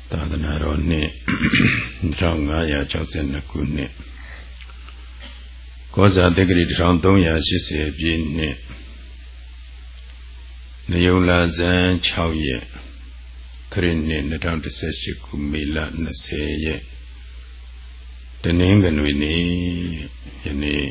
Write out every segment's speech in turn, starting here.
သာသနာတော်နှစ်1562ခုနှစ်ကောဇာတက္ကရီ1380ပြည့်နှစ်နယုံလာဇန်6ရက်ခရစ်နှစ်2018ခုမေလ20ရက်တနင်္ဂနွေနေ့ယနေ့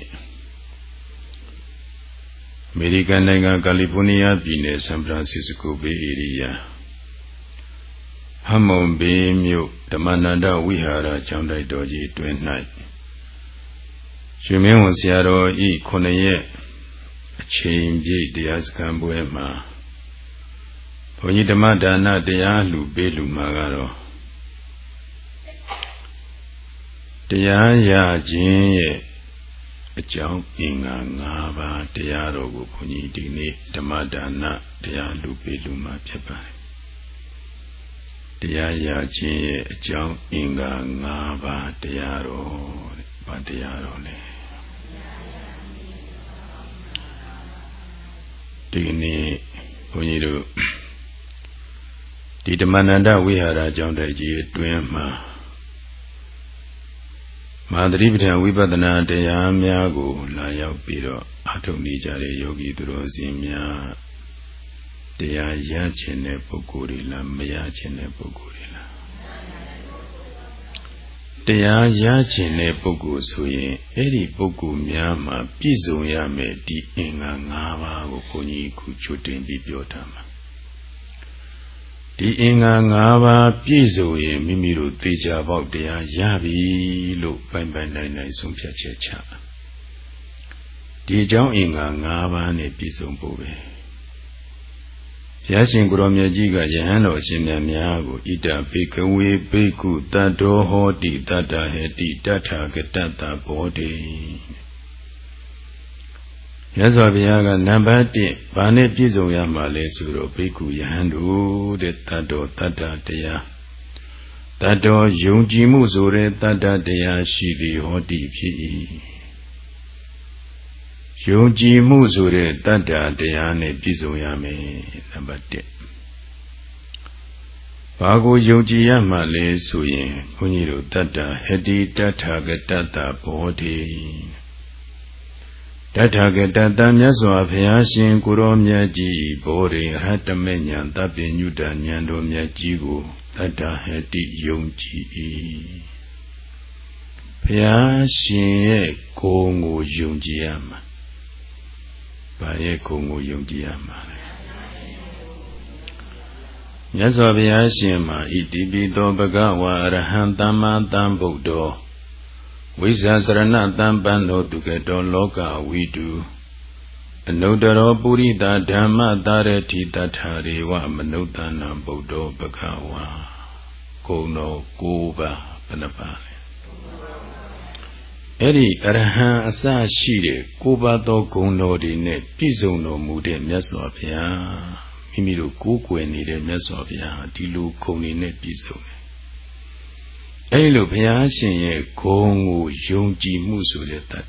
အမေရိကန်နိုင်ငံကယ်လီဖိုးနီးယားပြည်နယ်ဆန်ဖရန်စစ္စကိုဘေးဧရိယာဟမ်မွန်ဘေးမြို့ဓမ္မနန္ဒဝိဟာရကျောင်းတိုက်တော်ကြီးတွင်၌ရွှေမင်းဝန်ဆရာတော်ဤ9ရက်အချိန်ပြည့်တရားစခန်းပွဲမှာဘုန်းကြီးဓမ္မဒါနတရားလှူပေးလူမှာကတော့တရားရခြင်းရဲ့အကြောင်းအင်္ဂါ5ပါးတရားတော်ကိုဘုန်းကြီးဒီနေ့ဓမ္မဒါနတရားလှူပေးလူမှာဖြစ်ပါတယ်တရားရခြင်းရဲ့အကြောင်းအင်္ဂါ5ပါးတရားတော်ဘာတရားတော်လဲဒီနေ့ဘုန်းကြီးတို့ဒီဓမ္မနန္ဒဝိဟာရကျောင်းတိုက်ကြီးအတွင်းမှာမဟာသတိပဋ္ဌာန်ဝိပဿနာတရားများကိုလာရောက်ပြီးတော့အထုတ်နေကြတဲ့ယောဂီသူတော်စင်များတရားရခြင်းတဲ့ပုဂ္ဂိုလ်တွေလားမရခြင်းတဲ့ပုဂ္ဂိုလ်တွေလားတရားရခြင်းတဲ့ပုဂ္ဂိုလ်ဆိုရင်အဲ့ဒီပုဂ္ဂိုလ်များမှာပြည့်စုံရမယ်ဒီအင်္ဂါ5ပါးကိုဘုန်းကြီးခုချွတ်တင်ပြီးပြောထားမှာဒီအင်္ဂါ5ပါးပြည့်စုံရင်မိမိတို့သေချာပေါက်တရားရပြီလို့ပိုင်ပိုင်နိုင်နိုင်ဆုံးဖြတ်ချက်ချဒီအကြောင်းအင်္ဂါ5ပါးနဲ့ပြည့်စုံဖို့ပဲဘုရားရှင်ကိုရောမြတ်ကြီးကယဟန်တော်အရှင်မြတ်များကိုဣတပိကဝေဘိက္ခုတတ္တောဟောတိတတ္တဟေတိတထာဂတတဘောတိမြတ်စွာဘုရားကနံပါတ်1ဘာနဲ့ပြည့်စုံရမှာလဲဆိုတော့ဘိက္ခုယဟန်တို့တဲ့တတ္တောတတ္တတရားတတ္တောယုံကြည်မှုဆိုတဲ့တတ္တတရားရှိသည်ဟောတိဖြစ်၏ယုံကြည်မှုဆိုတဲ့တတ္တတရားနဲ့ပြည့်စုံရမယ်နံပါတ်1ဘာကိုယုံကြည်ရမှာလဲဆိုရင်ဘုန်းကြီးတို့တတ္တဟတိတထာဂတတဘောတိတထာဂတတမြတ်စွာဘုရားရှင်ကိုရောမြတ်ကြီးဘောရိရဟတမေညာတပ္ပညုတဉာဏ်တော်မြတ်ကြီးကိုတတ္တဟတိယုံကြည်၏ဘုရားရှင်ရဲ့ကိုယ်ကိုယုံကြည်ရမှာဘာရဲ့ကိုယ်ကိုယုံကြည်ရမှာလဲမြတ်စွာဘုရားရှင်မှာဣတိပိသောဘဂဝါအရဟံသမ္မာသမ္ဗုဒ္ဓောဝိဇ္ဇာစရဏတံပန္နောတုကတောလောကဝိတုအနုတ္တရောပုရိသဓမ္မတာရတိတထာရေဝမနုဿာနံဗုဒ္ဓောဘဂဝါဂုဏ်တော်9ပါးဘယ်နှပါလဲအဲ့ဒီအရဟံအစရှိတဲ့9ပါးသောဂုဏ်တော်တွေနဲ့ပြည့်စုံတော်မူတဲ့မြတ်စွာဘုရားမိမိတို့ကိုးကွယ်နေတဲ့မြတ်စွာဘုရားဒီလိုဂုဏ်တွေနဲ့ပြည့်စုံတယ်အဲ့လိုဘုရားရှင်ရဲ့ဂုဏ်ကိုယုံကြည်မှုဆိုတဲ့တတ္တ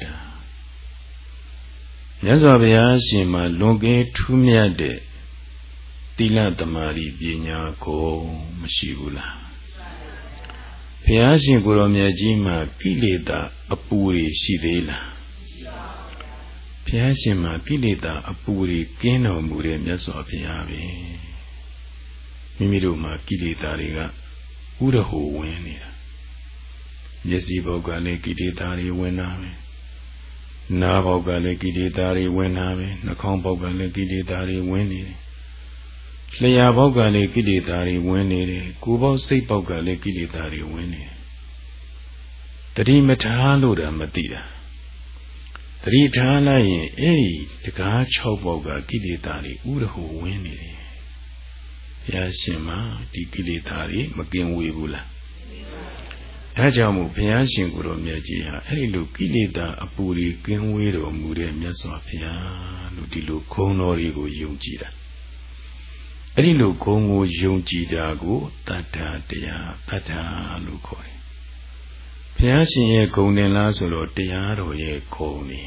မြတ်စွာဘုရားရှင်မှာလွန်ကဲထူးမြတ်တဲ့သီလသမာဓိပညာကိုမရှိဘူးလားဘုရားရှင်ကိုရောမြတ်ကြီးမှာကိလေသာအပူတွေရှိသေးလားဘုရားရှင်မှာကိလေသာအပူတွေကင်းတော်မူတဲ့မြတ်စွာဘုရားပဲမိမိတို့မှာကိလေသာတွေကဥရဟိုဝင်နေတာမျက်စိဘောကလည်းကိလေသာတွေဝင်လာပဲနားဘောကလည်းကိလေသာတွေဝင်လာပဲနှာခေါင်းဘောကလည်းကိလေသာတွေဝင်နေတယ်လျှာဘောကလည်းကိလေသာတွေဝင်နေတယ်ကိုယ်ဘောစိတ်ဘောကလည်းကိလေသာတွေဝင်နေတယ်တတိမထားလို့တာမသိတာတတိထားလိုက်ရင်အဲ့ဒီတကား6ဘောကကိလေသာတွေဥရဟိုဝင်နေတယ်ဘုရားရှင်မှာဒီကိလေသာတွေမကင်ဝေဘူးလားဒါကြောင့်မို့ဘုရားရှင်ကိုယ်တော်မြတ်ကြီးဟာအဲ့ဒီလိုကိလေသာအပူတွေကင်းဝေးတော်မူတဲ့မြတ်စွာဘုရားလို့ဒီလိုဂုဏ်တော်တွေကိုယုံကြည်တာအဲ့ဒီလိုဂုဏ်ကိုယုံကြည်တာကိုတတ္တတရားတတ္တလို့ခေါ်တယ်ဘုရားရှင်ရဲ့ဂုဏ်တင်လားဆိုတော့တရားတော်ရဲ့ဂုဏ်နေ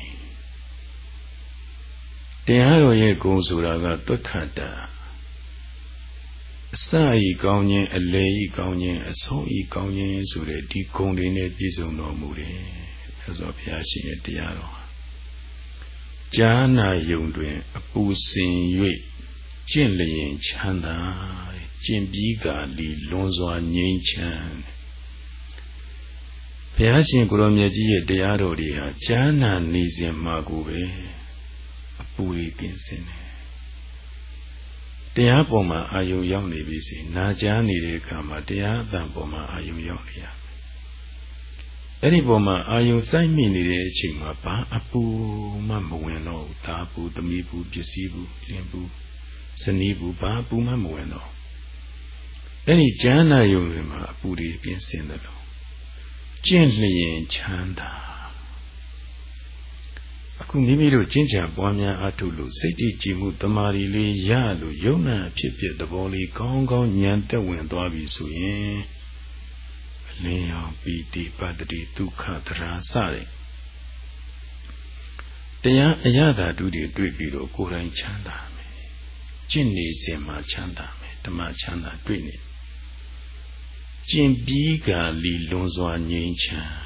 တရားတော်ရဲ့ဂုဏ်ဆိုတာကသုက္ခတာ Sai gong yin, a lay gong yin, a so e gong yin, so that the gong in a piso no moody, as of Yashi at the Yaro. Jana Yundwin, a pussing yui, gently in Chanda, Jimbiga, Li Lonzo Yin Chan. Piasin Guromyaji at the Yaro, Jana Nizim Magube, a puri pinsin. Tia Boma Ayu Young Nibisi, Najani Kama, Tia Boma Ayu Young. Any Boma Ayu Simini Chima, Apu, Mamueno, Tapu, the Mibu, Jesibu, Limbu, Sanibu, Babu Mamueno. Any Jana Yurima, Puri Pinsindalo. Gently in Chanda. Akumimiru Jinja Bonya Atulu, City Jimu Tamari Li Yalu, Yona, Pipia the Boli, Gongo, Nyanta, Wendabi Suye, Leo, Biti, Padri, Tukatra, Sari. Dea Ayada do the Dwibiro, Kuran Chanda, Jinni Sema Chanda, Tama Chanda, Dwini. Jin Biga Li Lonzo Nyinchan.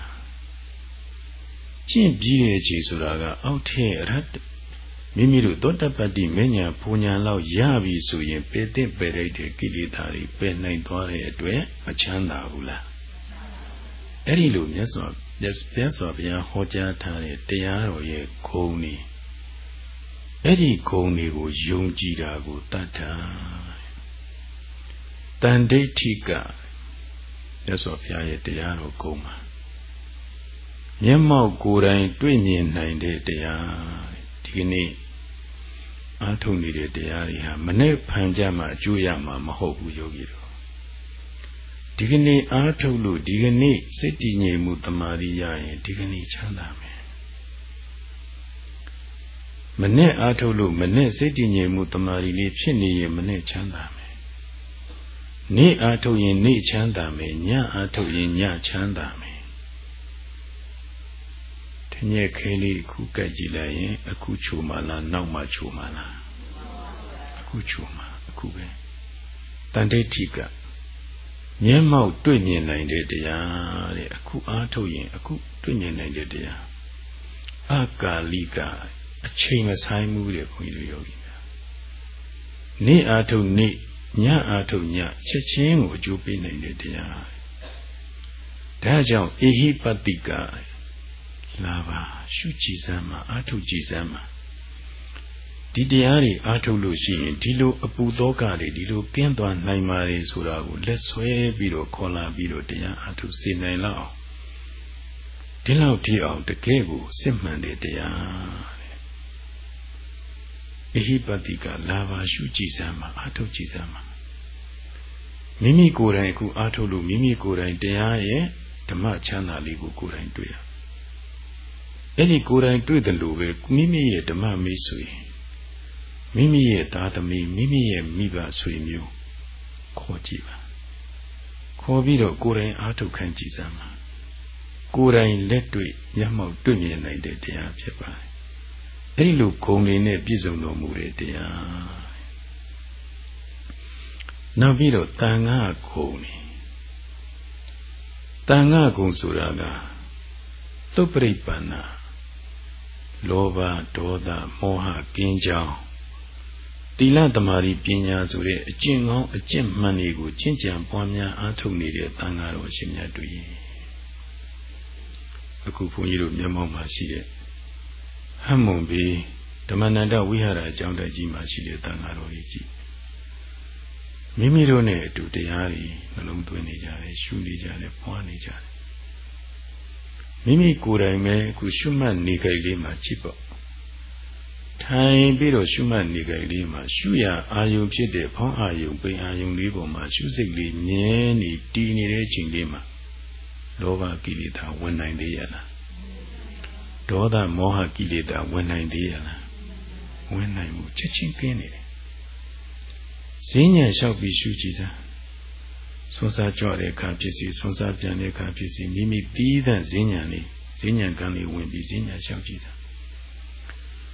Jin Bire Jesuraga out here at Mimiru Dotapati Menya Punya Lao Yavi Suye Pete Perete Kilitari Penai Dore Dwe Achanda Hula Erilu Yaswa, yes, Pesovia Hoja Tare Tearo Ye Koni Eri Koni go Yung Jira go Tata Tande Tika Yasofia Ye Tearo Koma Yamau Kurai Twinian 90 Dea Tigini Atuni de Dearia Mane Panjama Juyama Mahobu Yogiro Tigini Atulu Digani Sitini Mutamaria Tigani Chandame Mane Atulu Mane Sitini Mutamari Chini Mane Chandame Ni Atoyin Ni Chandame Nya Atoyin Nya Chandame Nye Keli Kukajila, a Kuchumala, Nauma Chumala, Kuchuma, Kube. Tande Tika Nyemau တွေ့မြင်နိုင်တဲ့တရားတဲ့အခုအားထုတ်ရင်အခုတွေ့မြင်နိုင်တဲ့တရားအကာလိကအချိန်မဆိုင်မှုတဲ့ခွန်ကြီးတို့ယောဂီများနေ့အားထုတ်နေ့ညအားထုတ်ညချက်ချင်းကိုအကျိုးပေးနိုင်တဲ့တရားဒါကြောင့်အေဟိပတိကလာပါရှုကြည်စမ်းမှာအာထုကြည်စမ်းမှာဒီတရားတွေအာထုလို့ရှိရင်ဒီလိုအပူသောကတွေဒီလိုကင်းသွားနိုင်ပါလေဆိုတာကိုလက်ဆွဲပြီးတော့ခေါ်လာပြီးတော့တရားအာထုစေနိုင်လောက်အောင်ဒီလောက်ထိအောင်တကယ်ကိုစစ်မှန်တဲ့တရားအဟိပတိကလာပါရှုကြည်စမ်းမှာအာထုကြည်စမ်းမှာမိမိကိုယ်တိုင်အခုအာထုလို့မိမိကိုယ်တိုင်တရားရဲ့ဓမ္မချမ်းသာလေးကိုကိုယ်တိုင်တွေ့ရအဲ့ဒီကိုယ်တိုင်တွေ့တယ်လို့ပဲမိမိရဲ့ဓမ္မမိတ်ဆွေမိမိရဲ့သားသမီးမိမိရဲ့မိဘဆွေမျိုးခေါ်ကြည့်ပါခေါ်ပြီးတော့ကိုယ်တိုင်အားထုတ်ခံကြည့်စမ်းပါကိုယ်တိုင်လက်တွေ့မျက်မှောက်တွေ့မြင်နိုင်တဲ့တရားဖြစ်ပါတယ်အဲ့ဒီလိုဂုဏ်တွေနဲ့ပြည့်စုံတော်မူတဲ့တရားနောက်ပြီးတော့တန်ခါဂုဏ်နေတန်ခါဂုဏ်ဆိုတာကသုပ္ပရိပ္ပန္နလောဘဒေါသမောဟကင်းကြောင်းတိလသမารိပညာဆိုတဲ့အကျင့်ကောင်းအကျင့်မှန်တွေကိုကျင့်ကြံပွားများအားထုတ်နေတဲ့သံဃာတော်ရှင်များတွေ့ရင်အခုဘုန်းကြီးတို့မျက်မှောက်မှာရှိတဲ့ဟမ္မုံဘေးဓမ္မနန္ဒဝိဟာရအကြောင်းတိုက်ကြီးမှာရှိတဲ့သံဃာတော်ကြီးကြည့်မိမိတို့နဲ့အတူတရားတွေနှလုံးသွင်းနေကြတယ်ရှုနေကြတယ်ပွားနေကြတယ်မိမိကိုယ်တိုင်ပဲအခုရှုမှတ်နေကြလေးမှာကြည့်ပေါ့ထိုင်ပြီးတော့ရှုမှတ်နေကြလေးမှာရှုရအာယုံဖြစ်တဲ့ဖောင်းအာယုံပိန်အာယုံလေးပေါ်မှာရှုစိတ်လေးမြဲနေတည်နေတဲ့ချိန်လေးမှာလောဘကိလေသာဝင်နိုင်သေးရလားဒေါသမောဟကိလေသာဝင်နိုင်သေးရလားဝင်နိုင်မှုချက်ချင်းကင်းနေတယ်ဈဉ္ညာလျှောက်ပြီးရှုကြည့်စမ်းဆွမ်းစားကြွတဲ့အခါဖြစ်စီဆွမ်းစားပြန်တဲ့အခါဖြစ်စီမိမိပြီးတဲ့ဈဉ္ညာလေးဈဉ္ညာကံလေးဝင်ပြီးဈဉ္ညာလျှောက်ကြည့်တာ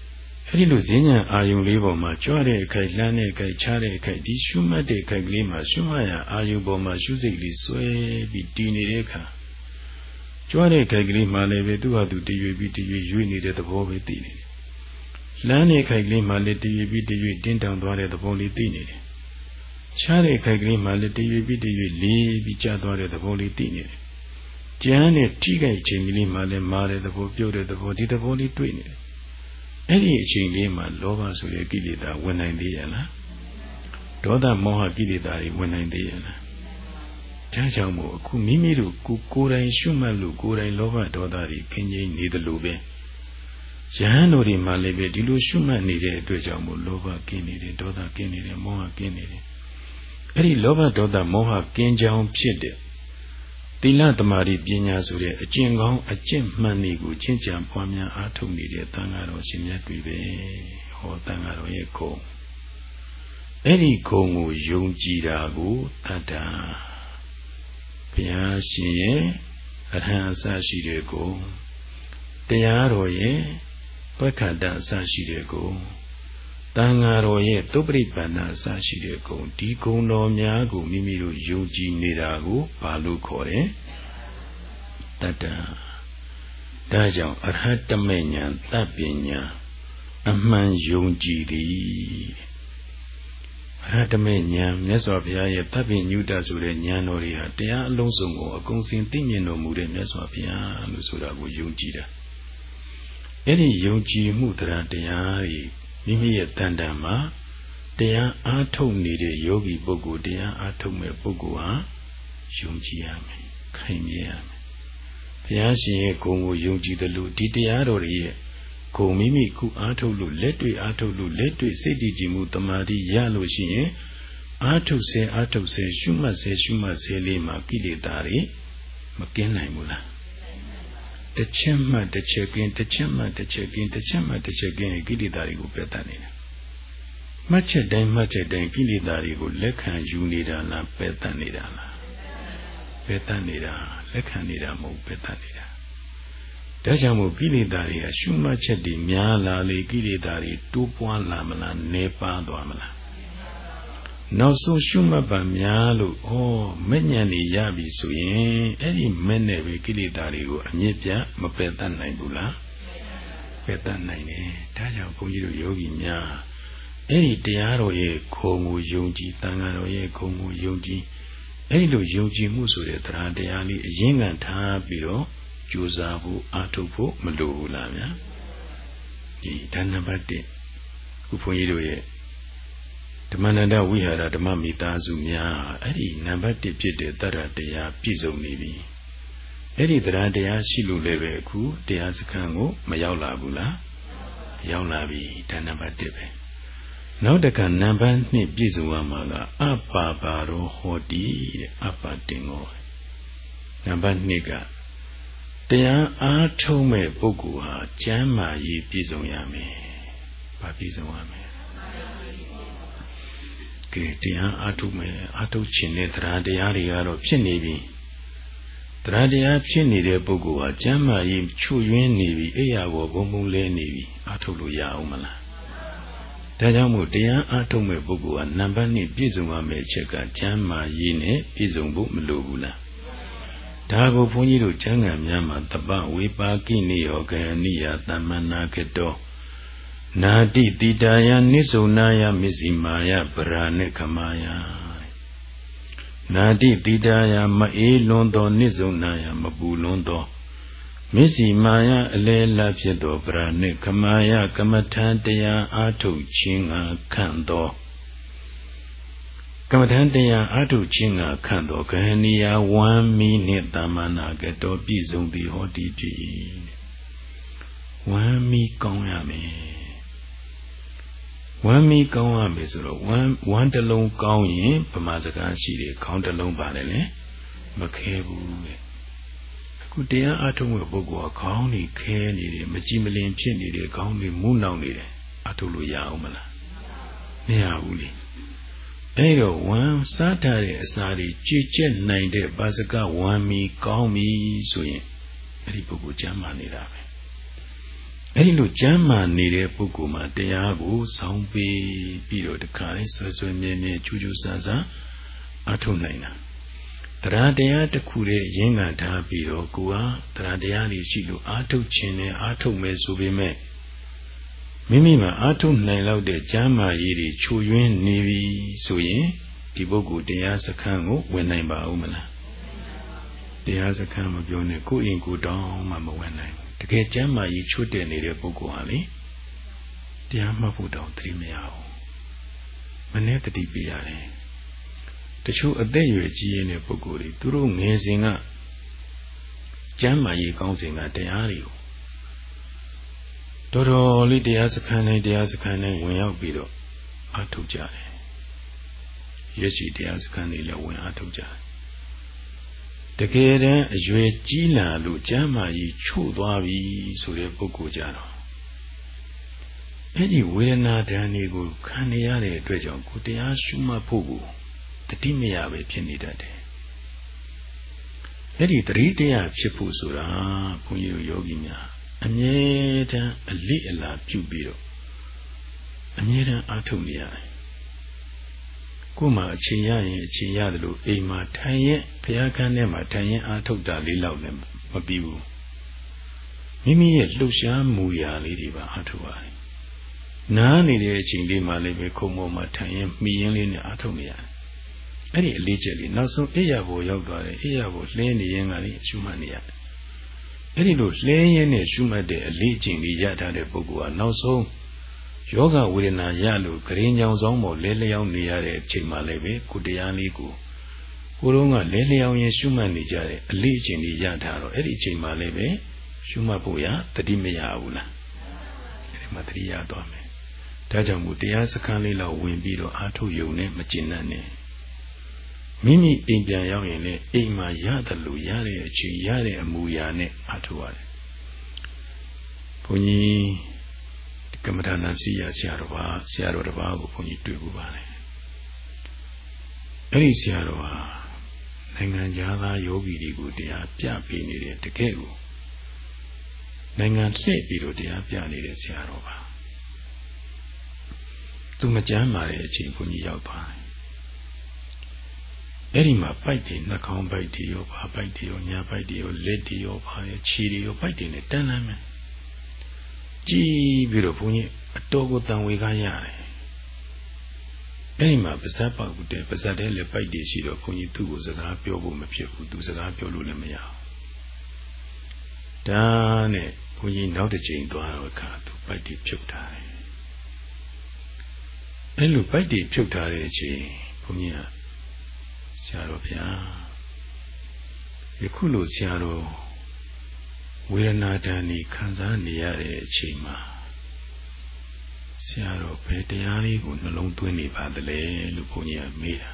အဲ့ဒီလိုဈဉ္ဉံအာယုံလေးပေါ်မှာကြွတဲ့အခိုက်လှမ်းတဲ့အခိုက်ချတဲ့အခိုက်ဒီရှုမှတ်တဲ့အခိုက်ကလေးမှာရှုမှတ်ရအာယုံပေါ်မှာရှုစိတ်လေးဆွဲပြီးတည်နေတဲ့အခါကြွတဲ့အခိုက်ကလေးမှာလည်းပဲသူ့ဟာသူတည်ရွေ့ပြီးတည်ရွေ့ရွေ့နေတဲ့သဘောပဲသိနေတယ်။လှမ်းတဲ့အခိုက်ကလေးမှာလည်းတည်ရွေ့ပြီးတည်ရွေ့တင်းတောင်သွားတဲ့သဘောလေးသိနေတယ်။ချတဲ့အခိုက်ကလေးမှာလည်းတည်ရွေ့ပြီးတည်ရွေ့လေးပြီးကျသွားတဲ့သဘောလေးသိနေတယ်။ကြမ်းတဲ့ထိခိုက်ချိန်ကလေးမှာလည်းမာတဲ့သဘောပြုတ်တဲ့သဘောဒီသဘောလေးတွေ့နေတယ်။အဲ့ဒီအချိန်လေးမှာလောဘဆိုတဲ့ကိလေသာဝင်နိုင်သေးရဲ့လားဒေါသမောဟကိလေသာတွေဝင်နိုင်သေးရဲ့လားဒါကြောင့်မို့အခုမိမိတို့ကိုယ်တိုင်ရှုမှတ်လို့ကိုယ်တိုင်လောဘဒေါသတွေခင်းကျင်းနေတယ်လို့ပဲယဟန်တို့တွေမှလည်းပဲဒီလိုရှုမှတ်နေတဲ့အတွက်ကြောင့်မို့လောဘကင်းနေတယ်ဒေါသကင်းနေတယ်မောဟကင်းနေတယ်အဲ့ဒီလောဘဒေါသမောဟကင်းကြောင်းဖြစ်တဲ့သီလသမารိပညာဆိုတဲ့အကျင့်ကောင်းအကျင့်မှန်တွေကိုကျင့်ကြံပွားများအားထုတ်နေတဲ့သံဃာတော်ရှင်မြတ်တွေပဲဟောသံဃာတော်ရဲ့ဂုဏ်အဲ့ဒီဂုဏ်ကိုယုံကြည်တာကိုတတ္တဘုရားရှင်ရဲ့အရဟံအစရှိတဲ့ဂုဏ်တရားတော်ရဲ့ပက္ခတအစရှိတဲ့ဂုဏ်သံဃာတော်ရဲ့သုပ္ပရိပန္နအစရှိတဲ့ဂုဏ်ဒီဂုဏ်တော်များကိုမိမိတို့ယုံကြည်နေတာကိုဘာလို့ခေါ်တယ်တတ္တဒါကြောင့်အရဟတမေညာတပ္ပညာအမှန်ယုံကြည်သည်အရဟတမေညာမြတ်စွာဘုရားရဲ့တပ္ပညုတဆိုတဲ့ဉာဏ်တော်တွေဟာတရားအလုံးစုံကိုအကုန်စင်သိမြင်တော်မူတဲ့မြတ်စွာဘုရားလို့ဆိုတာကိုယုံကြည်တာအဲ့ဒီယုံကြည်မှုတရားတွေမိမိရဲ့တန်တန်မှာတရားအားထုတ်နေတဲ့ယောဂီပုဂ္ဂိုလ်တရားအားထုတ်မဲ့ပုဂ္ဂိုလ်ဟာယုံကြည်ရမယ်ခိုင်မြဲရမယ်ဘုရားရှင်ရဲ့ဂုဏ်ကိုယုံကြည်တယ်လို့ဒီတရားတော်ရဲ့ဂုဏ်မိမိခုအားထုတ်လို့လက်တွေ့အားထုတ်လို့လက်တွေ့စိတ်တည်ကြည်မှုတမာတိရလို့ရှိရင်အားထုတ်စေရှုမှတ်စေလေးမှာကိလေသာတွေမကင်းနိုင်ဘူးလားတစ်ချက်မှတစ်ချက်ကင်းတစ်ချက်မှတစ်ချက်ကင်းတစ်ချက်မှတစ်ချက်ကင်းကိလေသာတွေကိုပယ်တတ်နေတာမှတ်ချက်တိုင်းကိလေသာတွေကိုလက်ခံယူနေတာလားပယ်တတ်နေတာလားပယ်တတ်နေတာလက်ခံနေတာမဟုတ်ပယ်တတ်နေတာဒါကြောင့်မို့ကိလေသာတွေကရှုမှတ်ချက်တွေများလာလေကိလေသာတွေတိုးပွားလာမလားနည်းပါးသွားမလားနောက်ဆုံးရှုမှတ်ပါများလို့မဲ့ဉဏ်တွေရပြီဆိုရင်အဲ့ဒီမဲ့နဲ့ပဲကိလေသာတွေကိုအမြင့်ပြမပယ်တတ်နိုင်ဘူးလားပယ်တတ်နိုင်တယ်ဒါကြောင့်ဘုန်းကြီးတို့ယောဂီများအဲ့ဒီတရားတော်ရဲ့ခုံကိုယုံကြည်သံဃာတော်ရဲ့ခုံကိုယုံကြည်အဲ့ဒီလိုယုံကြည်မှုဆိုတဲ့တရားလေးအရင်ကထားပြီးတော့ကြိုးစားဖို့အားထုတ်ဖို့မလိုဘူးလားဗျာဒီဒါနံပါတ်1ခုဘုန်းကြီးတို့ရဲ့ဓမ္မနန္ဒဝိဟာရဓမ္မမိသားစုများအဲ့ဒီနံပါတ်1ဖြစ်တဲ့တရတရားပြည့်စုံနေပြီအဲ့ဒီတရားရှိလို့လည်းပဲအခုတရားစခန်းကိုမရောက်လာဘူးလားရောက်လာပြီဒါနံပါတ်1ပဲနောက်တစ်ခါနံပါတ်2ပြည့်စုံရမှာကအပ္ပါပါရောဟောတိတဲ့အပ္ပတင်ကိုနံပါတ်2ကတရားအားထုတ်မဲ့ပုဂ္ဂိုလ်ဟာကျမ်းမာရေးပြည့်စုံရမယ်။ဘာပြည့်စုံရမလဲ။ကဲတရားအားထုတ်မဲ့အားထုတ်ခြင်းနဲ့တရားတွေကတော့ဖြစ်နေပြီ။တရားဖြစ်နေတဲ့ပုဂ္ဂိုလ်ဟာကျမ်းမာရေးချွတ်ယွင်းနေပြီအိယာဘောဘုံဘုံလဲနေပြီအားထုတ်လို့ရအောင်မလား။ဒါကြောင့်မို့တရားအားထုတ်မဲ့ပုဂ္ဂိုလ်ဟာနံပါတ်2ပြည့်စုံရမယ့်အချက်ကကျမ်းမာရေးနဲ့ပြည့်စုံဖို့မလိုဘူးလား။ဒါကိုဘုန်းကြီးတို့ကျမ်းဂန်များမှာတပဝေပါကိနိယောဂအနိယသမ္မနာကတောနာတိတိတာယနိစုနာယမစ္စည်းမာယပရာဏိခမာယနာတိတိတာယမအေးလွန်သောနိစုနာယမပူလွန်သောမစ္စည်းမာယအလေလဖြစ်သောပရာဏိခမာယကမ္မထံတရားအားထုတ်ခြင်းငါခံသောကမ္မထံတရားအားထုတ်ခြင်းကခန့်တော်ဂဟဏီယဝမ်းမီနှင့်တမ္မနာကတော်ပြည့်စုံသည်ဟောတိပြီဝမ်းမီကောင်းရမယ်ဝမ်းမီကောင်းရမယ်ဆိုတော့ဝမ်းတစ်လုံးကောင်းရင်ဗမာစကားရှိတယ်ခေါင်းတစ်လုံးပါတယ်လေမခဲဘူးတဲ့အခုတရားအားထုတ်မဲ့ပုဂ္ဂိုလ်ကခေါင်းကြီးခဲနေတယ်မကြည်မလင်ဖြစ်နေတယ်ခေါင်းကြီးမူးနှောင်နေတယ်အားထုတ်လို့ရအောင်မလားမရဘူးလေအဲ့တော့ဝမ်းစားထားတဲ့အစာတွေကြည်ကျက်နိုင်တဲ့ဘာစကဝမ်းမီကောင်းပြီဆိုရင်အဲ့ဒီပုဂ္ဂိုလ်ကျမ်းမာနေတာပဲအဲ့ဒီလိုကျမ်းမာနေတဲ့ပုဂ္ဂိုလ်မှာတရားကိုစောင့်ပြီးတော့တခါလေဆွဲမြဲချူဆန်းအားထုတ်နိုင်တာတရားတရားတစ်ခုတည်းရင်းခံထားပြီးတော့ကိုယ်ဟာတရားတရားလေးရှိလို့အားထုတ်ခြင်းနဲ့အားထုတ်မယ်ဆိုပေမဲ့မိမိမှာအားထုတ်နိုင်လောက်တဲ့ကျမ်းမာရေးတွေချူယွင်းနေပြီဆိုရင်ဒီပုဂ္ဂိုလ်တရားစခန်းကိုဝင်နိုင်ပါဦးမလားတရားစခန်းမပြောနဲ့ကိုယ်အင်ကိုယ်တောင်းမှမဝင်နိုင်တကယ်ကျမ်းမာရေးချွတ်တဲ့နေတဲ့ပုဂ္ဂိုလ်ဟာလေတရားမှတ်ဖို့တောင်းတတိမရဘူးမနဲ့တတိပြရတယ်တချို့အသက်အရွယ်ကြီးတဲ့ပုဂ္ဂိုလ်တွေသူတို့ငယ်စဉ်ကကျမ်းမာရေးကောင်းစဉ်ကတရားတွေကိုတော်တော်လေးတရားစခန်းတိုင်းဝင်ရောက်ပြီးတော့အားထုတ်ကြတယ်ရက်ရှိတရားစခန်းတွေလည်းဝင်အားထုတ်ကြတယ်တကယ်တမ်းအရွယ်ကြီးလာလို့ကျမ်းမာရေးချို့သွားပြီဆိုတဲ့ပုဂ္ဂိုလ်ကြတော့အဲ့ဒီဝေဒနာဒဏ်တွေကိုခံနေရတဲ့အတွက်ကြောင့်ကိုတရားရှုမှတ်ဖို့ကိုတတိမရပဲဖြစ်နေတတ်တယ်အဲ့ဒီတတိတရားဖြစ်ဖို့ဆိုတာဘုန်းကြီးတို့ယောဂီများအမြဲတမ်းအလိအလာပြုပြီးတော့အမြဲတမ်းအားထုတ်နေရတယ်ကိုယ်မှာအချိန်ရရင်အချိန်ရတယ်လို့အိမ်မှာထိုင်ရင်ဘုရားခန်းထဲမှာထိုင်ရင်အားထုတ်တာလေးလောက်လည်းမပြီးဘူးမိမိရဲ့လှုပ်ရှားမှုရာလေးတွေပါအားထုတ်ရတယ်နားနေတဲ့အချိန်လေးမှလည်းပဲခုံပေါ်မှာထိုင်ရင်မိရင်လေးနဲ့အားထုတ်နေရတယ်အဲ့ဒီအလေးချက်လေးနောက်ဆုံးအိယာဘိုရောက်သွားတယ်အိယာဘိုလှင်းနေရင်ကလေးရှုမှတ်နေရတယ်အဲ့ဒီလိုလှင်းရင်းနဲ့ရှုမှတ်တဲ့အလေးချိန်လေးရထားတဲ့ပုဂ္ဂိုလ်ကနောက်ဆုံးယောဂဝေဒနာရလို့ဂရင်းကြောင်ဆောင်ပေါ်လဲလျောင်းနေရတဲ့အချိန်မှလည်းပဲကိုတရားလေးကိုတော့ကလဲလျောင်းရင်ရှုမှတ်နေကြတဲ့အလေးအချိန်လေးရထားတော့အဲ့ဒီအချိန်မှလည်းပဲရှုမှတ်ဖို့ရတတိမရဘူးလားအဲ့ဒီမှာတတိရသွားမယ်ဒါကြောင့်မို့တရားစခန်းလေးလောက်ဝင်ပြီးတော့အားထုတ်ယုံနဲ့မကျင်တတ်နဲ့မိမိအိမ်ပြန်ရောက်ရင်လည်းအိမ်မှာရတယ်လို့ရတဲ့အချိန်ရတဲ့အမူအရာနဲ့အားထုတ်ရတယ်ဘုန်းကြီးကမ္မထာနာစီရဆရာတော်တစ်ပါးကိုဘုန်းကြီးတွေ့ဘူးပါလေအဲ့ဒီဆရာတော်ဟာနိုင်ငံသားယောဂီတွေကိုတရားပြပေးနေတဲ့တကယ်ကိုနိုင်ငံလှည့်ပြီးတော့တရားပြနေတဲ့ဆရာတော်ပါသူမကြမ်းပါတဲ့အချိန်ဘုန်းကြီးရောက်သွားတယ်အဲ့ဒီမှာပိုက်တွေနှာခေါင်းပိုက်တွေရောဘာပိုက်တွေရောညာပိုက်တွေရောလက်တွေရောဘာလဲခြေတွေရောပိုက်တွေနဲ့တန်းလန်းမယ်ကြည့်ပြီးတော့ဘုန်းကြီးအတော်ကိုတန်ဝေကားရတယ်အဲ့ဒီမှာပါဇက်ပေါက်တဲ့ပါဇက်တဲ့လည်းပိုက်တွေရှိတော့ဘုန်းကြီးသူ့ကိုစကားပြောဖို့မဖြစ်ဘူးသူစကားပြောလို့လည်းမရဘူးဒါနဲ့ဘုန်းကြီးနောက်တစ်ချိန်သွားတော့ခါသူပိုက်တွေဖြုတ်ထားတယ်အဲ့လိုပိုက်တွေဖြုတ်ထားတဲ့အချိန်ဘုန်းကြီးကဆရာတော်ဗျာယခုလိုဆရာတော်ဝေဒနာတန်ကြီးခံစားနေရတဲ့အချိန်မှာဆရာတော်ဘယ်တရားလေးကိုနှလုံးသွင်းနေပါသလဲလို့ဘုန်းကြီးကမေးတာ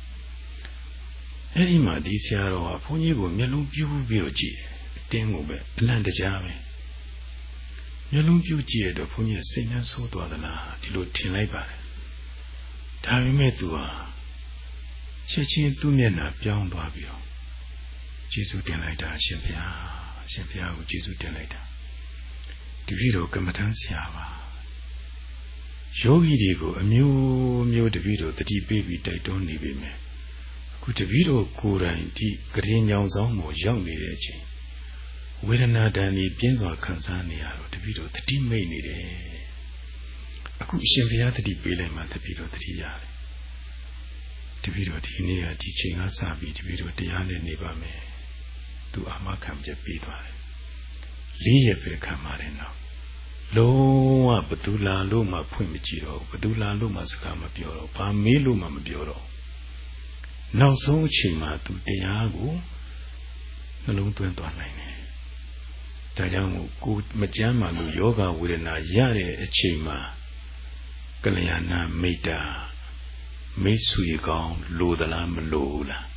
အဲ့ဒီမှာဒီဆရာတော်ကဘုန်းကြီးကိုမျက်လုံးပြူးပြီးတော့ကြည့်အတင်းကိုပဲအလန့်တကြားပဲမျက်လုံးပြူးကြည့်ရတော့ဘုန်းကြီးစိတ်နှဆိုးသွားသလားဒီလိုထင်လိုက်ပါတယ်ဒါပေမဲ့သူဟာချက်ချင်းသူ့မျက်နှာပြောင်းသွားပြီးတော့ကျေးဇူးတင်လိုက်တာရှင်ဘုရားကိုကျေးဇူးတင်လိုက်တာတပည့်တော်ကမ္မထမ်းဆရာပါယောဂီတွေကိုအမျိုးမျိုးတပည့်တော်တတိပေးပြီးတိုက်တွန်းနေပေမဲ့အခုတပည့်တော်ကိုယ်တိုင်ဒီကရင်ညောင်ဆောင်ကိုရောက်နေတဲ့အချိန်ဝေဒနာတန်ကြီးပြင်းစွာခံစားနေရတော့တပည့်တော်တတိမိတ်နေတယ်အခုအရှင်ဘုရားတတိပေးလိုက်မှတပည့်တော်တတိရတယ်တပည့်တော်ဒီနေ့ကဒီချိန်ကစပြီးတပည့်တော်တရားနဲ့နေပါမယ်သူအာမခံချက်ပေးသွားတယ်၄ရက်ပဲခံပါတယ်နော်လုံးဝဘသူလာလို့မှဖွင့်မကြည့်တော့ဘသူလာလို့မှစကားမပြောတော့ဘာမေးလို့မှမပြောတော့နောက်ဆုံးအချိန်မှာသူတရားကိုနှလုံးသွင်းသွားနိုင်တယ်ဒါကြောင့်မို့ကိုမကြမ်းမှလို့ယောဂဝေဒနာရတဲ့အချိန်မှာကလျာဏမိတ်တာမိတ်ဆွေကောင်းလိုသလားမလိုဘူးလား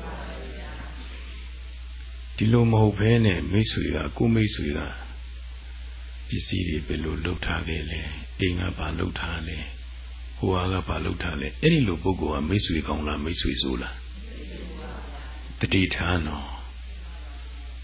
ဒီလိုမဟုတ်ဘဲနဲ့မိတ်ဆွေကကိုမိတ်ဆွေကပစ္စည်းတွေဘယ်လိုလုပ်ထားခဲ့လဲအိမ်ကဘာလုပ်ထားလဲဟိုကဘာလုပ်ထားလဲအဲ့ဒီလိုပုဂ္ဂိုလ်ကမိတ်ဆွေကောင်းလားမိတ်ဆွေဆိုးလားတတိထားနော်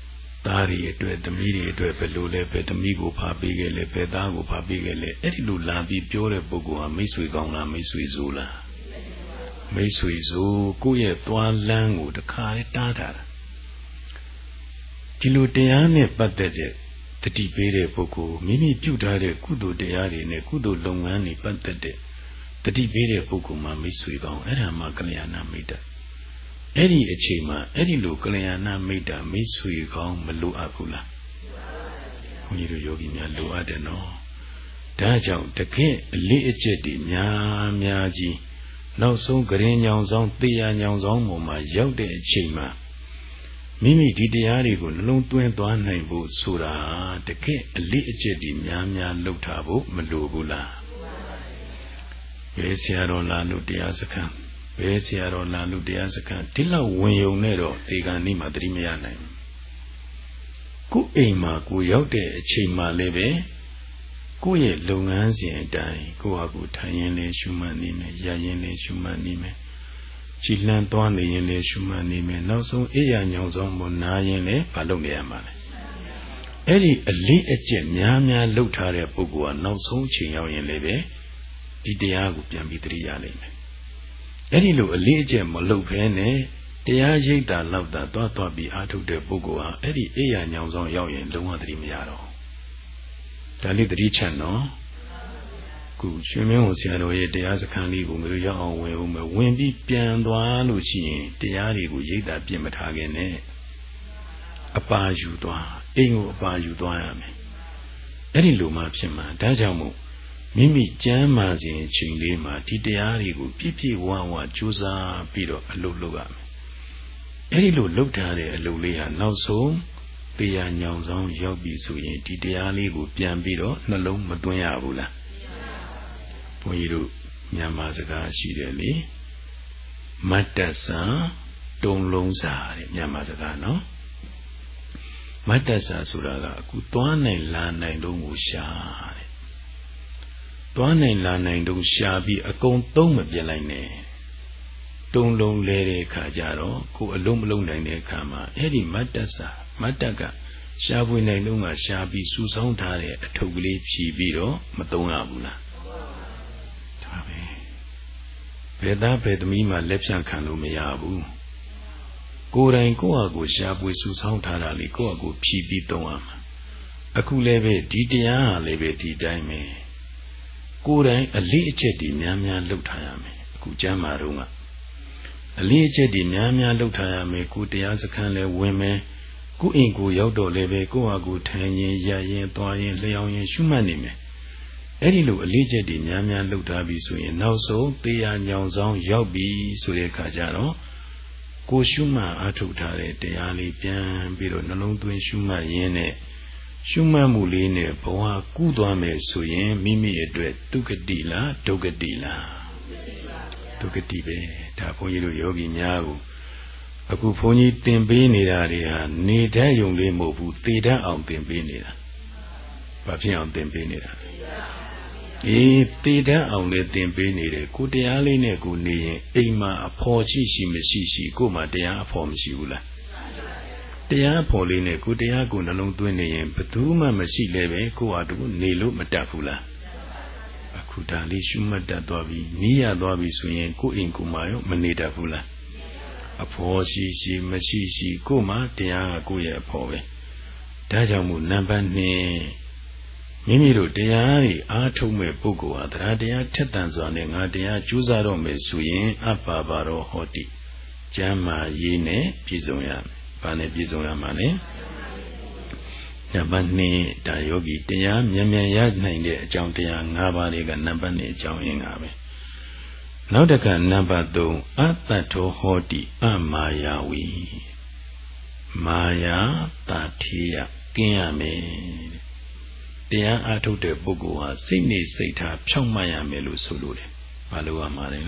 သားတွေအတွက်သမီးတွေအတွက်ဘယ်လိုလဲပဲသမီးကိုဖာပေးခဲ့လဲပဲသားကိုဖာပေးခဲ့လဲအဲ့ဒီလိုလာပြီးပြောတဲ့ပုဂ္ဂိုလ်ဟာမိတ်ဆွေကောင်းလားမိတ်ဆွေဆိုးလားမိတ်ဆွေဆိုကိုယ့်ရဲ့သွားလမ်းကိုတခါလေးတားထားတာဒီလိုတရားနဲ့ပတ်သက်တဲ့တတိပေးတဲ့ပုဂ္ဂိုလ်မိမိပြုထားတဲ့ကုသိုလ်တရားတွေနဲ့ကုသိုလ်လုပ်ငန်းတွေပတ်သက်တဲ့တတိပေးတဲ့ပုဂ္ဂိုလ်မှာမိတ်ဆွေကောင်းအဲ့ဒါမှကလျာဏမိတ်တအဲ့ဒီအချိန်မှာအဲ့ဒီလိုကလျာဏမိတ်တမိတ်ဆွေကောင်းမလိုအပ်ဘူးလားဘုန်းကြီးတို့ယောဂီများလိုအပ်တယ်နော်ဒါကြောင့်တကယ့်အလေးအကျက်တွေများကြီးနောက်ဆုံးကရင်ညောင်ဆောင်တေးရညောင်ဆောင်ပေါ်မှာရောက်တဲ့အချိန်မှာမိမိဒီတရားတွေကိုနှလုံးသွင်းသွားနိုင်ဖို့ဆိုတာတကယ့်အလေးအကျက်တွေများလှုပ်ထားဖို့မလိုဘူးလားဘယ်ဆရာတော်လာလို့တရားစခန်းဘယ်ဆရာတော်လာလို့တရားစခန်းဒီလောက်ဝင်ယုံနဲ့တော့ဒီကနေ့မှသတိမရနိုင်ဘူးကိုယ်အိမ်မှာကိုရောက်တဲ့အချိန်မှလည်းပဲကိုယ့်ရဲ့လုပ်ငန်းစဉ်အတိုင်းကိုယ့်ဟာကိုယ်ထိုင်ရင်လည်းရှုမှတ်နေမယ်ရရင်လည်းရှုမှတ်နေမယ်ကြည်လန်းသွားနေရင်လည်းရှုမှတ်နေမယ်နောက်ဆုံးအေးရညောင်ဆောင်မနာရင်လည်းမလုပ်နေရမှာလေအဲ့ဒီအလေးအကျက်များလှုပ်ထားတဲ့ပုဂ္ဂိုလ်ကနောက်ဆုံးချိန်ရောက်ရင်လည်းပဲဒီတရားကိုပြန်ပြီးသတိရနိုင်မယ်အဲ့ဒီလိုအလေးအကျက်မလုပ်ဘဲနဲ့တရားရိပ်တာလောက်တာသွားပြီးအားထုတ်တဲ့ပုဂ္ဂိုလ်ဟာအဲ့ဒီအေးရညောင်ဆောင်ရောက်ရင်လုံးဝသတိမရတော့ဒါလေးသတိချန်နော်ခုရွှေမင်းဝန်ဆရာတော်ရဲ့တရားစခန်းလေးကိုမျိုးရောက်အောင်ဝင်ဦးမယ်ဝင်ပြီးပြန်သွားလို့ရှိရင်တရားတွေကိုရိပ်တာပြင်မထားခင်နဲ့အပါယူသွားအိမ်ကိုအပါယူသွားရမယ်အဲ့ဒီလိုမှဖြစ်မှာဒါကြောင့်မို့မိမိကျမ်းမာစဉ်အချိန်လေးမှာဒီတရားတွေကိုပြည့်ပြည့်ဝဝကြိုးစားပြီးတော့အလုပ်လုပ်ရမယ်အဲ့ဒီလိုလုပ်ထားတဲ့အလုပ်လေးဟာနောက်ဆုံးတရားညောင်ဆောင်ရောက်ပြီဆိုရင်ဒီတရားလေးကိုပြန်ပြီးတော့နှလုံးမသွင်းရဘူးလားဘုန်းကြီးတို့မြန်မာစကားရှိတယ်လေမတ္တဆံတုံလုံးစာတဲ့မြန်မာစကားနော်မတ္တဆံဆိုတာကအခုသွားနိုင်လာနိုင်တော့ကိုရှာတဲ့သွားနိုင်လာနိုင်တော့ရှာပြီးအကုန်သုံးမပြလိုက်နဲ့တုံလုံးလဲတဲ့အခါကျတော့ကိုအလုံးမလုံးနိုင်တဲ့အခါမှာအဲ့ဒီမတ္တဆံမတ္တကရှားပွေနိုင်လုံးကရှားပြီးစူဆောင်းထားတဲ့အထုပ်ကလေးဖြီးပြီးတော့မသုံးရဘူးလားဒါပဲဘယ်သားဘယ်သမီးမှလက်ဖြန့်ခံလို့မရဘူးကိုယ်တိုင်ကိုယ့်ဟာကိုယ်ရှားပွေစူဆောင်းထားတာလေကိုယ့်ဟာကိုယ်ဖြီးပြီးသုံးရမှာအခုလည်းပဲဒီတရားဟာလည်းပဲဒီတိုင်းပဲကိုယ်တိုင်အလေးအကျက်တွေများလှုပ်ထားရမယ်အခုကျမ်းမာတော့ကအလေးအကျက်တွေများလှုပ်ထားရမယ်ကိုတရားစခန်းလည်းဝင်မယ်ကိုအိမ်ကိုရောက်တော့လည်းပဲကိုဟာကိုထိုင်ရင်ရရင်သွားရင်လျှောင်းရင်ရှုမှတ်နေမယ်အဲ့ဒီလိုအလေးချက်တွေများလှုပ်ထားပြီဆိုရင်နောက်ဆုံးတရားညောင်ဆောင်ရောက်ပြီဆိုတဲ့အခါကျတော့ကိုရှုမှတ်အားထုတ်ထားတဲ့တရားလေးပြန်ပြီးတော့နှလုံးသွင်းရှုမှတ်ရင်းနဲ့ရှုမှတ်မှုလေးနဲ့ဘဝကူးသွားမယ်ဆိုရင်မိမိအတွက်ဒုက္ခတိလားဒုက္ခတိလားဒုက္ခတိပဲဒါဘုန်းကြီးတို့ယောဂီများကိုအခုဘုန်းကြီးသင်ပေးနေတာတွေဟာနေတတ်ယုံလေးမဟုတ်ဘူးသေတတ်အောင်သင်ပေးနေတာဘာဖြစ်အောင်သင်ပေးနေတာသေတတ်အောင်လည်းသင်ပေးနေတယ်ကိုတရားလေးနဲ့ကိုနေရင်အိမ်မှာအဖော်ရှိမရှိကိုမှတရားအဖော်မရှိဘူးလားတရားအဖော်လေးနဲ့ကိုတရားကိုနှလုံးသွင်းနေရင်ဘယ်သူမှမရှိလဲပဲကိုဟာတူနေလို့မတတ်ဘူးလားအခုဒါလေးရှုမှတ်တတ်သွားပြီနီးရသွားပြီဆိုရင်ကိုအိမ်ကိုမှရောမနေတတ်ဘူးလားအဖော်ရှိမရှိကိုမှတရားကကိုရဲ့အဖော်ပဲဒါကြောင့်မို့နံပါတ်2မိမိတို့တရားတွေအားထုတ်မဲ့ပုဂ္ဂိုလ်ဟာတရားထက်သန်စွာနဲ့ငါတရားကြိုးစားတော့မယ်ဆိုရင်အပ္ပါပါရောဟောတိကျမ်းမာရေးနဲ့ပြည့်စုံရမယ်။ဘာနဲ့ပြည့်စုံရမှာလဲ။နံပါတ်2ဒါယောဂီတရားမြန်ရနိုင်တဲ့အကြောင်းတရား5ပါးတွေကနံပါတ်2အကြောင်းရင်းကပဲ။နောက်တစ်ခါနံပါတ်3အတ္တထောဟောတိအမာယာဝီမာယာတာထေယကင်းရမယ်တရားအားထုတ်တဲ့ပုဂ္ဂိုလ်ဟာစိတ်နေစိတ်ထားဖြောင့်မတ်ရမယ်လို့ဆိုလိုတယ်။ဘာလို့ရမှာလဲ